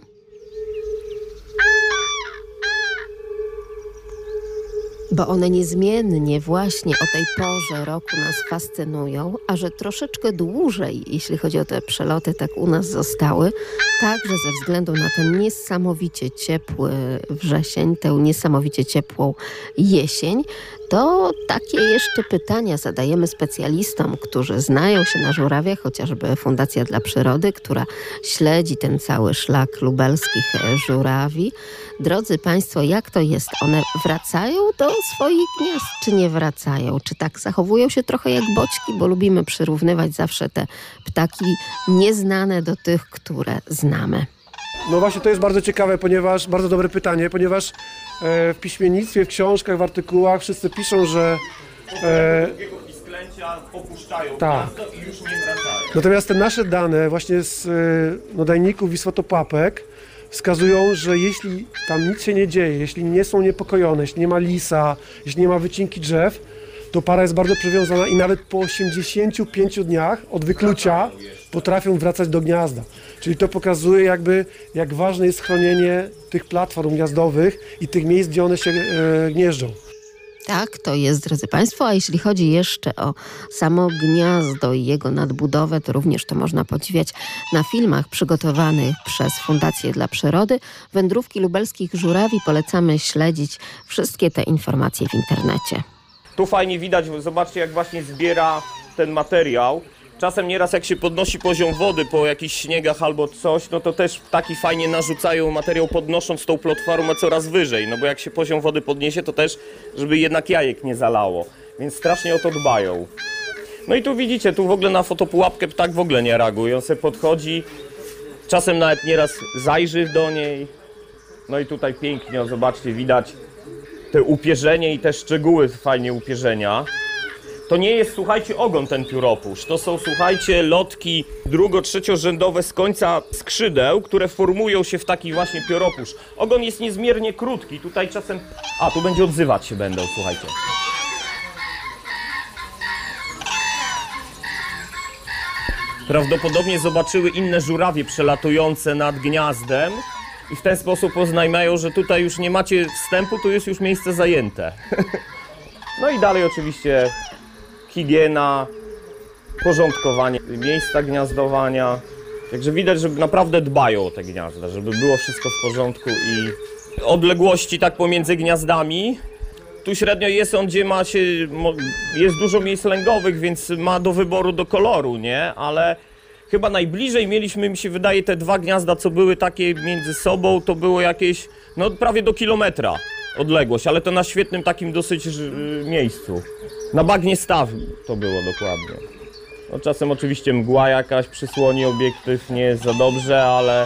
Bo one niezmiennie właśnie o tej porze roku nas fascynują, a że troszeczkę dłużej, jeśli chodzi o te przeloty, tak u nas zostały, także ze względu na ten niesamowicie ciepły wrzesień, tę niesamowicie ciepłą jesień, to takie jeszcze pytania zadajemy specjalistom, którzy znają się na żurawiach, chociażby Fundacja dla Przyrody, która śledzi ten cały szlak lubelskich żurawi. Drodzy państwo, jak to jest? One wracają do swoich gniazd, czy nie wracają? Czy tak zachowują się trochę jak boćki? Bo lubimy przyrównywać zawsze te ptaki nieznane do tych, które znamy. No właśnie, to jest bardzo ciekawe, bardzo dobre pytanie, ponieważ w piśmiennictwie, w książkach, w artykułach wszyscy piszą, że opuszczają tak. gniazdo i już nie wracają. Natomiast te nasze dane właśnie z nadajników i swatopapek wskazują, że jeśli tam nic się nie dzieje, jeśli nie są niepokojone, jeśli nie ma lisa, jeśli nie ma wycinki drzew, to para jest bardzo przywiązana i nawet po 85 dniach od wyklucia potrafią wracać do gniazda. Czyli to pokazuje jak ważne jest chronienie tych platform gniazdowych i tych miejsc, gdzie one się gnieżdżą. Tak, to jest, drodzy państwo, a jeśli chodzi jeszcze o samo gniazdo i jego nadbudowę, to również to można podziwiać na filmach przygotowanych przez Fundację dla Przyrody. Wędrówki lubelskich żurawi polecamy śledzić wszystkie te informacje w internecie. Tu fajnie widać, zobaczcie jak właśnie zbiera ten materiał. Czasem nieraz jak się podnosi poziom wody po jakichś śniegach albo coś, no to też ptaki fajnie narzucają materiał, podnosząc tą platformę coraz wyżej. No bo jak się poziom wody podniesie, to też, żeby jednak jajek nie zalało. Więc strasznie o to dbają. No i tu widzicie, tu w ogóle na fotopułapkę ptak w ogóle nie reaguje. On sobie podchodzi, czasem nawet nieraz zajrzy do niej. No i tutaj pięknie, zobaczcie, widać te upierzenie i te szczegóły fajnie upierzenia. To nie jest, słuchajcie, ogon ten pióropusz. To są, słuchajcie, lotki drugo-trzeciorzędowe z końca skrzydeł, które formują się w taki właśnie pióropusz. Ogon jest niezmiernie krótki. Tutaj czasem... A, tu będzie odzywać się będą, słuchajcie. prawdopodobnie zobaczyły inne żurawie przelatujące nad gniazdem i w ten sposób oznajmiają, że tutaj już nie macie wstępu, tu jest już miejsce zajęte. No i dalej oczywiście higiena, porządkowanie miejsca gniazdowania. Także widać, że naprawdę dbają o te gniazda, żeby było wszystko w porządku i odległości tak pomiędzy gniazdami. Tu średnio jest on, gdzie jest dużo miejsc lęgowych, więc ma do wyboru do koloru, nie? Ale chyba najbliżej mieliśmy, mi się wydaje, te dwa gniazda, co były takie między sobą, to było jakieś, no prawie do kilometra odległość, ale to na świetnym takim dosyć miejscu. Na bagnie staw to było dokładnie. No, czasem oczywiście mgła jakaś przysłoni obiektyw, nie jest za dobrze,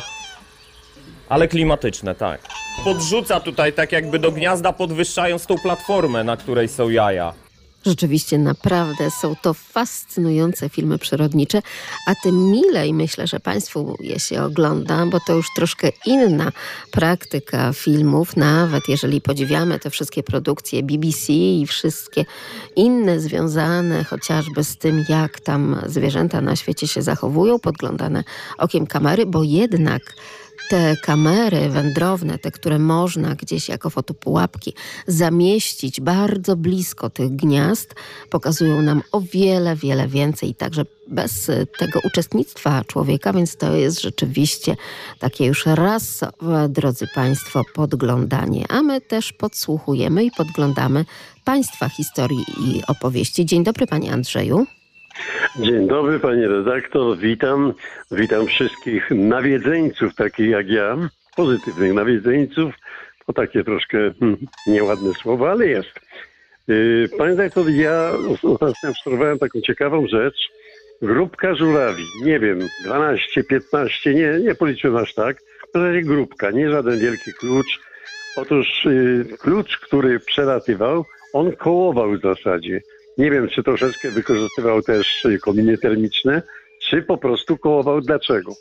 ale klimatyczne, tak. Podrzuca tutaj tak jakby do gniazda, podwyższając tą platformę, na której są jaja. Rzeczywiście naprawdę są to fascynujące filmy przyrodnicze, a tym milej myślę, że Państwu je się ogląda, bo to już troszkę inna praktyka filmów, nawet jeżeli podziwiamy te wszystkie produkcje BBC i wszystkie inne związane chociażby z tym, jak tam zwierzęta na świecie się zachowują, podglądane okiem kamery, bo jednak te kamery wędrowne, te, które można gdzieś jako fotopułapki zamieścić bardzo blisko tych gniazd, pokazują nam o wiele, wiele więcej, także bez tego uczestnictwa człowieka, więc to jest rzeczywiście takie już rasowe, drodzy Państwo, podglądanie. A my też podsłuchujemy i podglądamy Państwa historii i opowieści. Dzień dobry, Panie Andrzeju. Dzień dobry, pani redaktor, witam wszystkich nawiedzeńców, takich jak ja, pozytywnych nawiedzeńców, to takie troszkę nieładne słowo, ale jest. Panie redaktor, ja ostatnio obserwowałem taką ciekawą rzecz, grupka żurawi, nie wiem, 12, 15, nie policzyłem aż tak, w zasadzie grupka, nie żaden wielki klucz. Otóż klucz, który przelatywał, on kołował w zasadzie. Nie wiem, czy troszeczkę wykorzystywał też kominy termiczne, czy po prostu kołował. Dlaczego?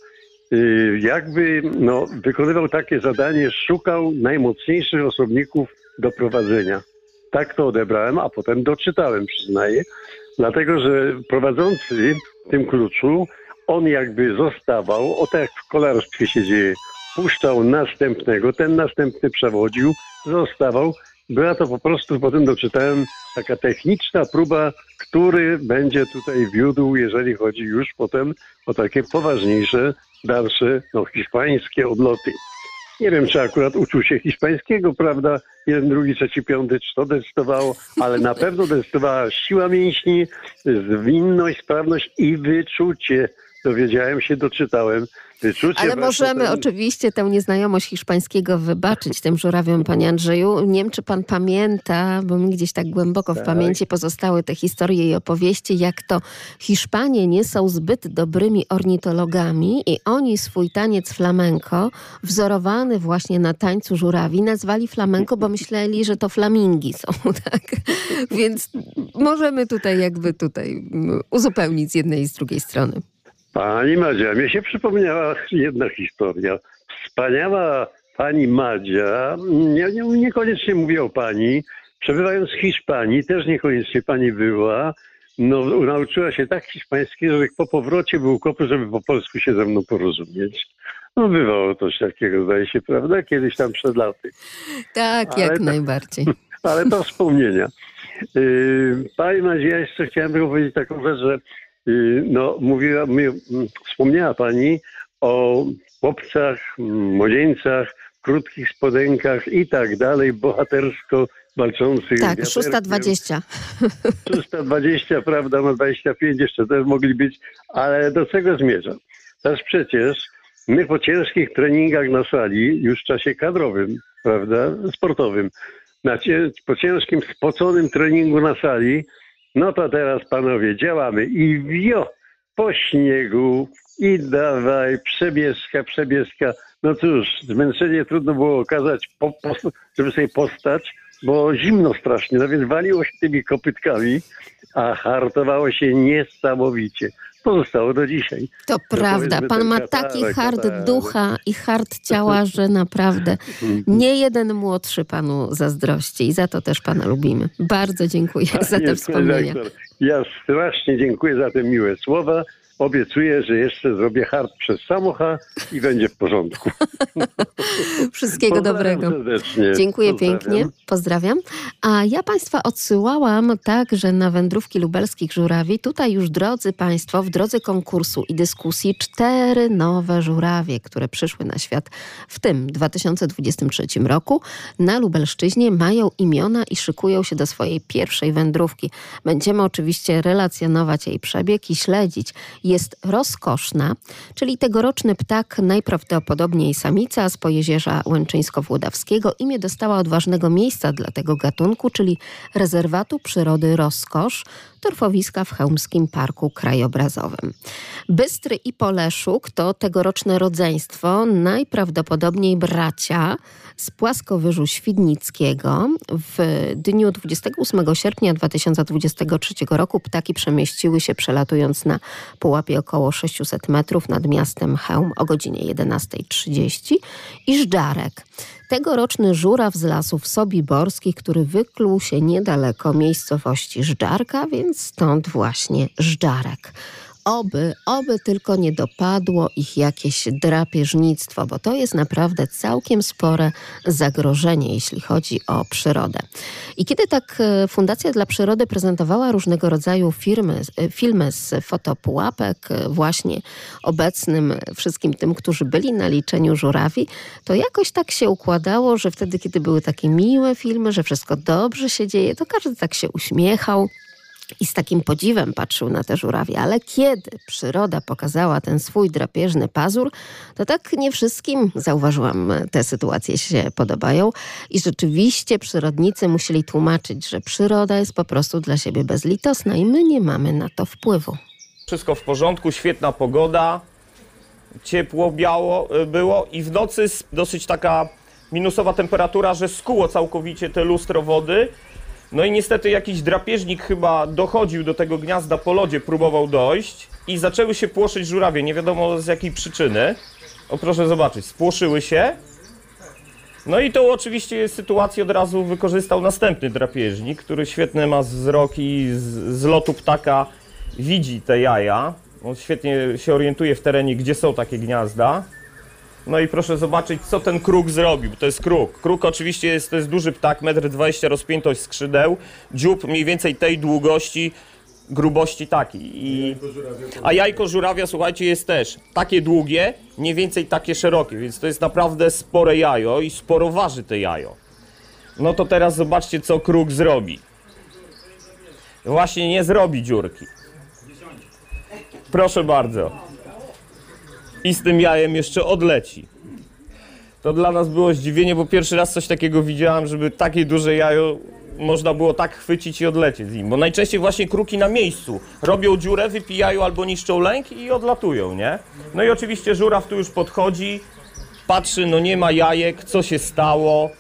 Wykonywał takie zadanie, szukał najmocniejszych osobników do prowadzenia. Tak to odebrałem, a potem doczytałem, przyznaję. Dlatego, że prowadzący w tym kluczu, on jakby zostawał, tak jak w kolarstwie się dzieje, puszczał następnego, ten następny przewodził, zostawał. Była to po prostu, potem doczytałem, taka techniczna próba, który będzie tutaj wiódł, jeżeli chodzi już potem o takie poważniejsze, dalsze, hiszpańskie odloty. Nie wiem, czy akurat uczył się hiszpańskiego, prawda? 1, 2, 3, 5, czy to decydowało, ale na pewno decydowała siła mięśni, zwinność, sprawność i wyczucie. Dowiedziałem się, doczytałem. Ale możemy oczywiście tę nieznajomość hiszpańskiego wybaczyć tym żurawiom, panie Andrzeju. Nie wiem, czy pan pamięta, bo mi gdzieś tak głęboko w pamięci pozostały te historie i opowieści, jak to Hiszpanie nie są zbyt dobrymi ornitologami i oni swój taniec flamenco, wzorowany właśnie na tańcu żurawi, nazwali flamenco, bo myśleli, że to flamingi są, tak? Więc możemy tutaj uzupełnić z jednej i z drugiej strony. Pani Madzia, mnie się przypomniała jedna historia. Wspaniała pani Madzia, niekoniecznie mówię o pani, przebywając w Hiszpanii, też niekoniecznie pani była, nauczyła się tak hiszpańskiego, że po powrocie był kopy, żeby po polsku się ze mną porozumieć. Bywało coś takiego, zdaje się, prawda? Kiedyś tam przed laty. Tak, jak najbardziej. Ale to wspomnienia. Pani Madzia, ja jeszcze chciałem tylko powiedzieć taką rzecz, że wspomniała pani o chłopcach, młodzieńcach, krótkich spodenkach i tak dalej, bohatersko walczących. Tak, 620. 620, prawda, 25 jeszcze też mogli być, ale do czego zmierzam? Też przecież my po ciężkich treningach na sali, już w czasie kadrowym, prawda, sportowym, po ciężkim, spoconym treningu na sali, to teraz, panowie, działamy i po śniegu i dawaj, przebieżka. Cóż, zmęczenie trudno było okazać, żeby sobie postać, bo zimno strasznie, więc waliło się tymi kopytkami, a hartowało się niesamowicie. Pozostało do dzisiaj. To prawda. Pan ma taki hart ducha i hart ciała, że naprawdę nie jeden młodszy panu zazdrości i za to też pana lubimy. Bardzo dziękuję za te wspomnienia. Ja strasznie dziękuję za te miłe słowa. obiecuję, że jeszcze zrobię hart przez samocha i będzie w porządku. Wszystkiego dobrego. Serdecznie. Dziękuję pięknie. Pozdrawiam. A ja Państwa odsyłałam także na wędrówki lubelskich żurawi. Tutaj już, drodzy Państwo, w drodze konkursu i dyskusji 4 nowe żurawie, które przyszły na świat w tym 2023 roku na Lubelszczyźnie, mają imiona i szykują się do swojej pierwszej wędrówki. Będziemy oczywiście relacjonować jej przebieg i śledzić. Jest rozkoszna, czyli tegoroczny ptak, najprawdopodobniej samica z Pojezierza Łęczyńsko-Włodawskiego. Imię dostała od ważnego miejsca dla tego gatunku, czyli rezerwatu przyrody Rozkosz, torfowiska w Chełmskim Parku Krajobrazowym. Bystry i Poleszuk to tegoroczne rodzeństwo, najprawdopodobniej bracia z Płaskowyżu Świdnickiego. W dniu 28 sierpnia 2023 roku ptaki przemieściły się, przelatując na pułapie około 600 metrów nad miastem Chełm o godzinie 11:30 i Żdżarek. Tegoroczny żuraw z lasów sobiborskich, który wykluł się niedaleko miejscowości Żdżarka, więc stąd właśnie Żdżarek. Oby tylko nie dopadło ich jakieś drapieżnictwo, bo to jest naprawdę całkiem spore zagrożenie, jeśli chodzi o przyrodę. I kiedy tak Fundacja dla Przyrody prezentowała różnego rodzaju filmy z fotopułapek, właśnie obecnym wszystkim tym, którzy byli na liczeniu żurawi, to jakoś tak się układało, że wtedy, kiedy były takie miłe filmy, że wszystko dobrze się dzieje, to każdy tak się uśmiechał i z takim podziwem patrzył na te żurawie. Ale kiedy przyroda pokazała ten swój drapieżny pazur, to tak nie wszystkim, zauważyłam, te sytuacje się podobają. I rzeczywiście przyrodnicy musieli tłumaczyć, że przyroda jest po prostu dla siebie bezlitosna i my nie mamy na to wpływu. Wszystko w porządku, świetna pogoda, ciepło, biało było i w nocy dosyć taka minusowa temperatura, że skuło całkowicie te lustro wody. No i niestety jakiś drapieżnik chyba dochodził do tego gniazda po lodzie, próbował dojść i zaczęły się płoszyć żurawie, nie wiadomo z jakiej przyczyny. O, proszę zobaczyć, spłoszyły się. No i to oczywiście sytuację od razu wykorzystał następny drapieżnik, który świetny ma wzrok i z lotu ptaka widzi te jaja. On świetnie się orientuje w terenie, gdzie są takie gniazda. No i proszę zobaczyć, co ten kruk zrobił. To jest kruk. Kruk oczywiście to jest duży ptak, 1,20 m rozpiętość skrzydeł, dziób mniej więcej tej długości, grubości takiej. A jajko żurawia, słuchajcie, jest też takie długie, mniej więcej takie szerokie, więc to jest naprawdę spore jajo i sporo waży te jajo. No to teraz zobaczcie, co kruk zrobi. Właśnie nie zrobi dziurki. Proszę bardzo. I z tym jajem jeszcze odleci. To dla nas było zdziwienie, bo pierwszy raz coś takiego widziałem, żeby takie duże jajo można było tak chwycić i odlecieć z nim. Bo najczęściej właśnie kruki na miejscu robią dziurę, wypijają albo niszczą lęk i odlatują, nie? No i oczywiście żuraw tu już podchodzi, patrzy, no nie ma jajek, co się stało.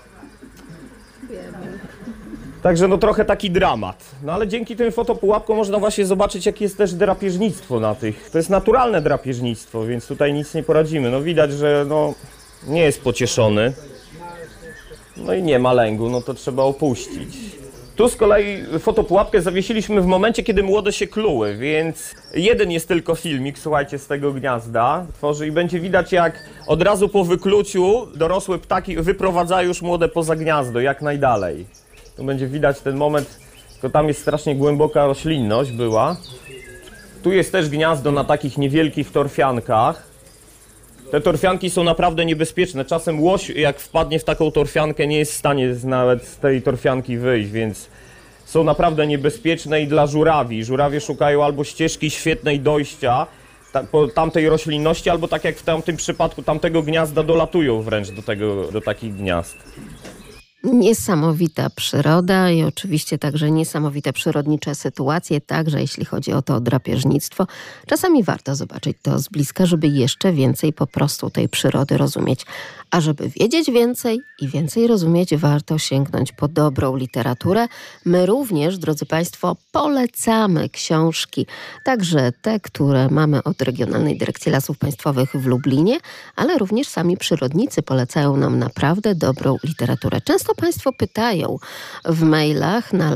Także no trochę taki dramat. No ale dzięki tym fotopułapkom można właśnie zobaczyć, jakie jest też drapieżnictwo na tych. To jest naturalne drapieżnictwo, więc tutaj nic nie poradzimy. No widać, że no nie jest pocieszony. No i nie ma lęgu, no to trzeba opuścić. Tu z kolei fotopułapkę zawiesiliśmy w momencie, kiedy młode się kluły, więc jeden jest tylko filmik, słuchajcie, z tego gniazda tworzy i będzie widać, jak od razu po wykluciu dorosłe ptaki wyprowadzają już młode poza gniazdo, jak najdalej. Tu będzie widać ten moment, tylko tam jest strasznie głęboka roślinność była. Tu jest też gniazdo na takich niewielkich torfiankach. Te torfianki są naprawdę niebezpieczne. Czasem łoś, jak wpadnie w taką torfiankę, nie jest w stanie nawet z tej torfianki wyjść, więc są naprawdę niebezpieczne i dla żurawi. Żurawie szukają albo ścieżki świetnej dojścia po tamtej roślinności, albo tak jak w tamtym przypadku tamtego gniazda dolatują wręcz do takich gniazd. Niesamowita przyroda i oczywiście także niesamowite przyrodnicze sytuacje, także jeśli chodzi o to drapieżnictwo. Czasami warto zobaczyć to z bliska, żeby jeszcze więcej po prostu tej przyrody rozumieć. A żeby wiedzieć więcej i więcej rozumieć, warto sięgnąć po dobrą literaturę. My również, drodzy Państwo, polecamy książki, także te, które mamy od Regionalnej Dyrekcji Lasów Państwowych w Lublinie, ale również sami przyrodnicy polecają nam naprawdę dobrą literaturę. Często Często Państwo pytają w mailach na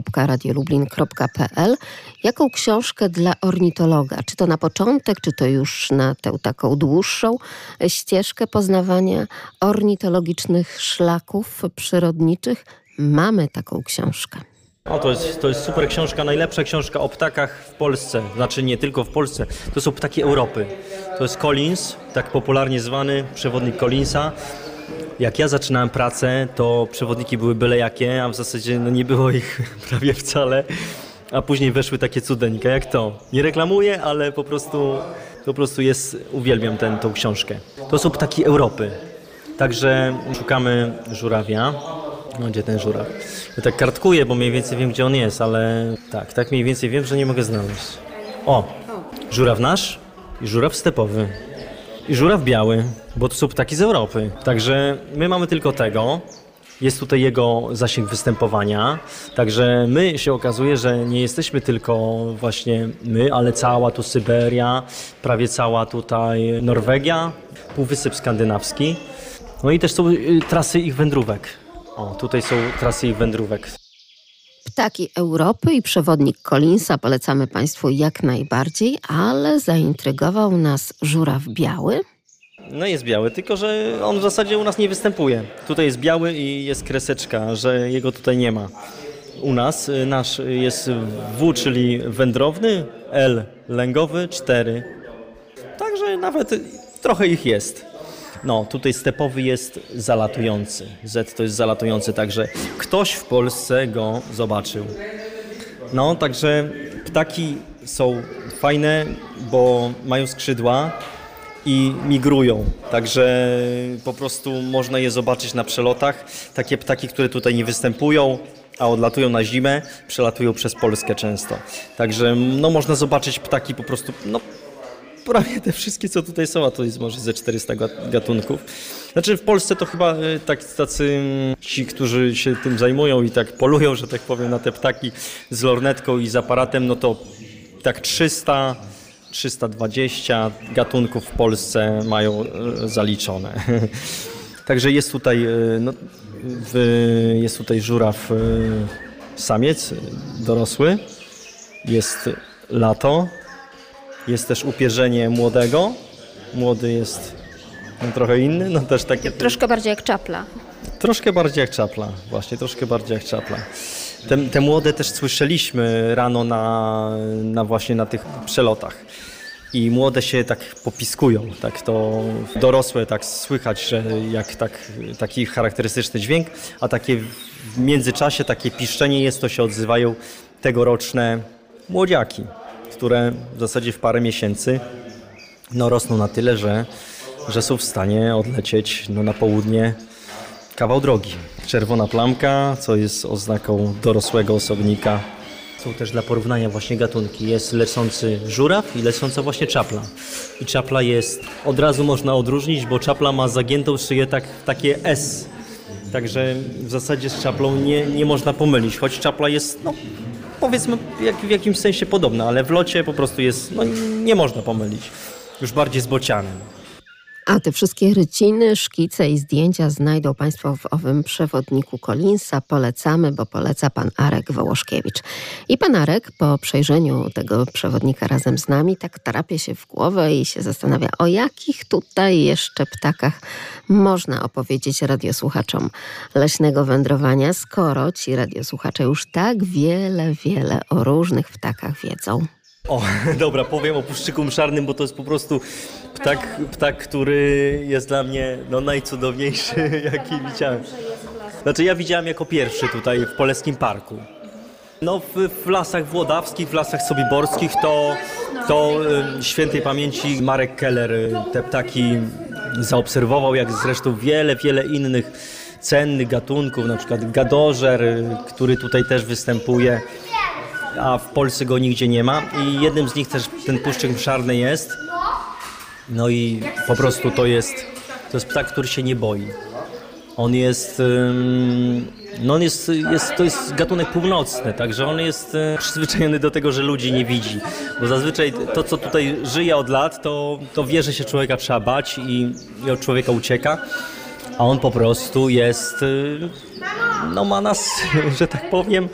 las@radiolublin.pl, jaką książkę dla ornitologa. Czy to na początek, czy to już na tę taką dłuższą ścieżkę poznawania ornitologicznych szlaków przyrodniczych. Mamy taką książkę. O, to jest super książka, najlepsza książka o ptakach w Polsce, znaczy nie tylko w Polsce, to są ptaki Europy. To jest Collins, tak popularnie zwany, przewodnik Collinsa. Jak ja zaczynałem pracę, to przewodniki były byle jakie, a w zasadzie nie było ich prawie wcale, a później weszły takie cudeńka jak to. Nie reklamuję, ale po prostu uwielbiam tą książkę. To są ptaki Europy, także szukamy żurawia. No, gdzie ten żuraw? Ja tak kartkuję, bo mniej więcej wiem, gdzie on jest, ale tak mniej więcej wiem, że nie mogę znaleźć. O, żuraw nasz i żuraw stepowy. I żuraw biały, bo to są ptaki z Europy. Także my mamy tylko tego. Jest tutaj jego zasięg występowania. Także my się okazuje, że nie jesteśmy tylko właśnie my, ale cała tu Syberia, prawie cała tutaj Norwegia, Półwysep Skandynawski. No i też są trasy ich wędrówek. O, tutaj są trasy ich wędrówek. Ptaki Europy i przewodnik Collinsa polecamy Państwu jak najbardziej, ale zaintrygował nas żuraw biały. No jest biały, tylko że on w zasadzie u nas nie występuje. Tutaj jest biały i jest kreseczka, że jego tutaj nie ma. U nas nasz jest W, czyli wędrowny, L lęgowy, 4. Także nawet trochę ich jest. No, tutaj stepowy jest zalatujący. Z to jest zalatujący, także ktoś w Polsce go zobaczył. No, także ptaki są fajne, bo mają skrzydła i migrują. Także po prostu można je zobaczyć na przelotach. Takie ptaki, które tutaj nie występują, a odlatują na zimę, przelatują przez Polskę często. Także no, można zobaczyć ptaki po prostu, no, prawie te wszystkie, co tutaj są, a to jest może ze 400 gatunków. Znaczy w Polsce to chyba tacy ci, którzy się tym zajmują i tak polują, że tak powiem, na te ptaki z lornetką i z aparatem, no to tak 320 gatunków w Polsce mają zaliczone. Także jest tutaj, jest tutaj żuraw samiec dorosły, jest lato. Jest też upierzenie młodego. Młody jest trochę inny, no też takie... Troszkę bardziej jak czapla. Troszkę bardziej jak czapla, właśnie, troszkę bardziej jak czapla. Te młode też słyszeliśmy rano właśnie na tych przelotach. I młode się tak popiskują, tak to dorosłe tak słychać, że jak taki charakterystyczny dźwięk, a takie w międzyczasie takie piszczenie jest, to się odzywają tegoroczne młodziaki, które w zasadzie w parę miesięcy rosną na tyle, że są w stanie odlecieć na południe kawał drogi. Czerwona plamka, co jest oznaką dorosłego osobnika. Są też dla porównania właśnie gatunki. Jest lecący żuraw i lecąca właśnie czapla. I czapla jest, od razu można odróżnić, bo czapla ma zagiętą szyję takie S. Także w zasadzie z czaplą nie można pomylić, choć czapla jest, powiedzmy w jakimś sensie podobna, ale w locie po prostu jest, nie można pomylić. Już bardziej z bocianem. A te wszystkie ryciny, szkice i zdjęcia znajdą Państwo w owym przewodniku Collinsa. Polecamy, bo poleca pan Arek Wołoszkiewicz. I pan Arek po przejrzeniu tego przewodnika razem z nami tak tarapie się w głowę i się zastanawia, o jakich tutaj jeszcze ptakach można opowiedzieć radiosłuchaczom leśnego wędrowania, skoro ci radiosłuchacze już tak wiele o różnych ptakach wiedzą. O, dobra, powiem o puszczyku mszarnym, bo to jest po prostu ptak, który jest dla mnie najcudowniejszy, jaki widziałem. Znaczy ja widziałem jako pierwszy tutaj w Poleskim Parku. W lasach włodawskich, w lasach sobiborskich to świętej pamięci Marek Keller te ptaki zaobserwował, jak zresztą wiele innych cennych gatunków, na przykład gadożer, który tutaj też występuje, a w Polsce go nigdzie nie ma i jednym z nich też ten puszczyk mszarny jest. No i po prostu to jest ptak, który się nie boi. On jest, to jest gatunek północny, także on jest przyzwyczajony do tego, że ludzi nie widzi. Bo zazwyczaj to, co tutaj żyje od lat, to wie, że się człowieka trzeba bać i od człowieka ucieka. a on po prostu jest, no ma nas, że tak powiem,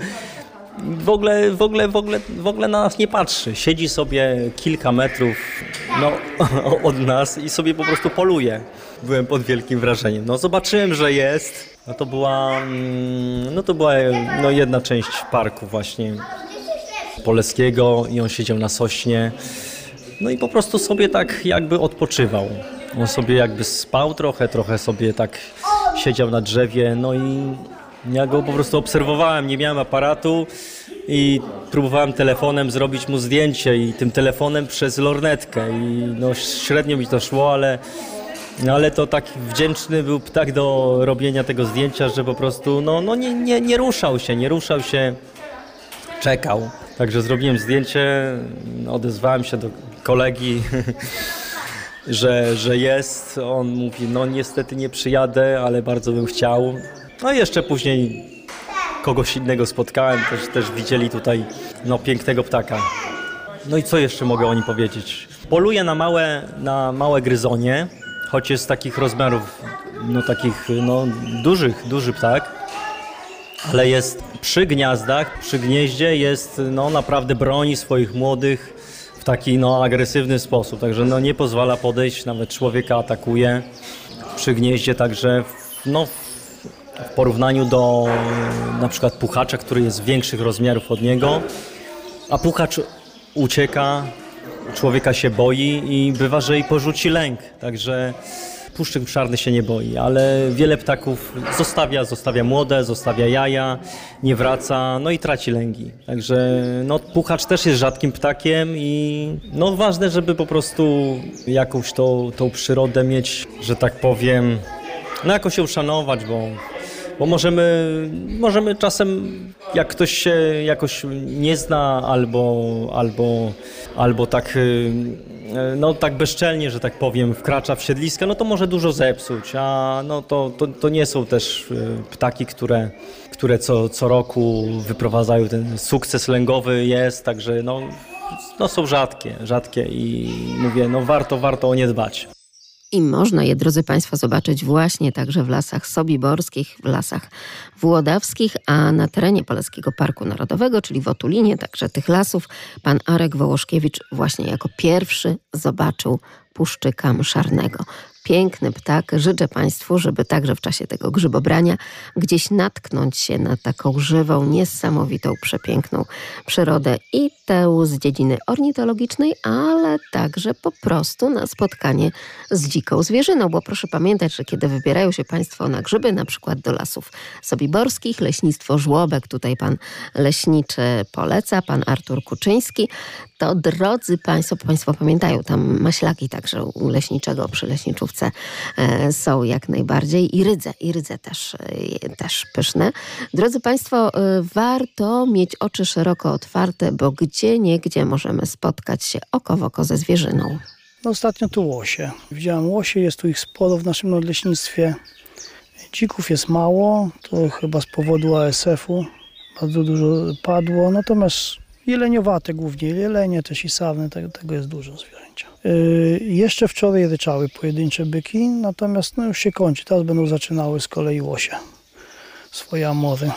w ogóle na nas nie patrzy. Siedzi sobie kilka metrów od nas i sobie po prostu poluje. Byłem pod wielkim wrażeniem. No zobaczyłem, że jest. To była jedna część parku właśnie poleskiego i on siedział na sośnie. No i po prostu sobie tak jakby odpoczywał. On sobie jakby spał trochę sobie tak siedział na drzewie, no i ja go po prostu obserwowałem, nie miałem aparatu i próbowałem telefonem zrobić mu zdjęcie i tym telefonem przez lornetkę i no średnio mi to szło, ale to tak wdzięczny był ptak do robienia tego zdjęcia, że po prostu nie ruszał się, czekał. Także zrobiłem zdjęcie, odezwałem się do kolegi, że jest. On mówi, no niestety nie przyjadę, ale bardzo bym chciał. No i jeszcze później kogoś innego spotkałem, też widzieli tutaj pięknego ptaka. No i co jeszcze mogę o nim powiedzieć? Poluje na małe gryzonie, choć jest takich rozmiarów, duży ptak, ale jest przy gniazdach, przy gnieździe jest, naprawdę broni swoich młodych w taki, agresywny sposób, także, nie pozwala podejść, nawet człowieka atakuje przy gnieździe, także, w porównaniu do na przykład puchacza, który jest większych rozmiarów od niego, a puchacz ucieka, człowieka się boi i bywa, że i porzuci lęk. Także puszczyk czarny się nie boi, ale wiele ptaków zostawia młode, zostawia jaja, nie wraca, i traci lęgi. Także puchacz też jest rzadkim ptakiem i ważne, żeby po prostu jakąś tą przyrodę mieć, że tak powiem, jakoś ją szanować, bo możemy czasem, jak ktoś się jakoś nie zna albo tak, tak bezczelnie, że tak powiem, wkracza w siedliska, to może dużo zepsuć, a to nie są też ptaki, które co roku wyprowadzają ten sukces lęgowy jest, także są rzadkie i mówię, warto o nie dbać. I można je, drodzy Państwo, zobaczyć właśnie także w lasach sobiborskich, w lasach włodawskich, a na terenie Poleskiego Parku Narodowego, czyli w otulinie także tych lasów, pan Arek Wołoszkiewicz właśnie jako pierwszy zobaczył puszczyka mszarnego. Piękny ptak. Życzę Państwu, żeby także w czasie tego grzybobrania gdzieś natknąć się na taką żywą, niesamowitą, przepiękną przyrodę i tę z dziedziny ornitologicznej, ale także po prostu na spotkanie z dziką zwierzyną, bo proszę pamiętać, że kiedy wybierają się Państwo na grzyby, na przykład do lasów sobiborskich, leśnictwo Żłobek, tutaj pan leśniczy poleca, pan Artur Kuczyński, to drodzy Państwo pamiętają, tam maślaki także u leśniczego przy leśniczówce są jak najbardziej i rydze też pyszne. Drodzy Państwo, warto mieć oczy szeroko otwarte, bo gdzieniegdzie możemy spotkać się oko w oko ze zwierzyną. Ostatnio tu łosie. Widziałem łosie, jest tu ich sporo w naszym nadleśnictwie. Dzików jest mało, to chyba z powodu ASF-u bardzo dużo padło, natomiast jeleniowate głównie, jelenie też i sarny, tego jest dużo zwierzęcia. Jeszcze wczoraj ryczały pojedyncze byki, natomiast już się kończy, teraz będą zaczynały z kolei łosie swoje amory.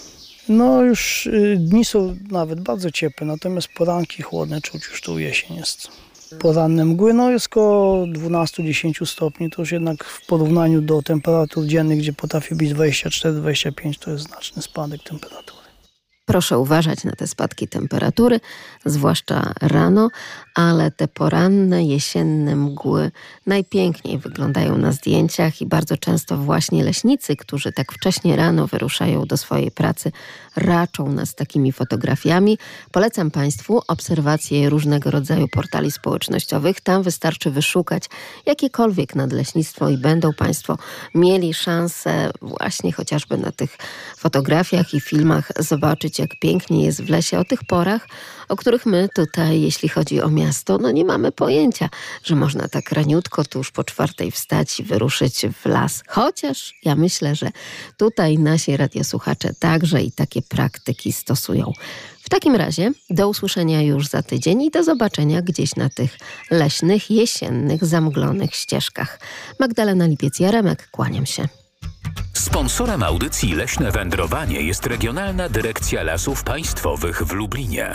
Już dni są nawet bardzo ciepłe, natomiast poranki chłodne czuć już tu jesień jest. Poranne mgły, jest koło 12-10 stopni, to już jednak w porównaniu do temperatur dziennych, gdzie potrafi być 24-25, to jest znaczny spadek temperatury. Proszę uważać na te spadki temperatury, zwłaszcza rano, ale te poranne, jesienne mgły najpiękniej wyglądają na zdjęciach i bardzo często właśnie leśnicy, którzy tak wcześnie rano wyruszają do swojej pracy, raczą nas takimi fotografiami. Polecam Państwu obserwacje różnego rodzaju portali społecznościowych. Tam wystarczy wyszukać jakiekolwiek nadleśnictwo i będą Państwo mieli szansę właśnie chociażby na tych fotografiach i filmach zobaczyć jak pięknie jest w lesie o tych porach, o których my tutaj, jeśli chodzi o miasto, no nie mamy pojęcia, że można tak raniutko tuż po 4:00 wstać i wyruszyć w las. Chociaż ja myślę, że tutaj nasi radiosłuchacze także i takie praktyki stosują. W takim razie do usłyszenia już za tydzień i do zobaczenia gdzieś na tych leśnych, jesiennych, zamglonych ścieżkach. Magdalena Lipiec-Jaremek, kłaniam się. Sponsorem audycji Leśne Wędrowanie jest Regionalna Dyrekcja Lasów Państwowych w Lublinie.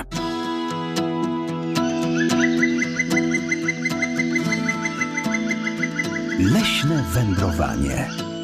Leśne wędrowanie.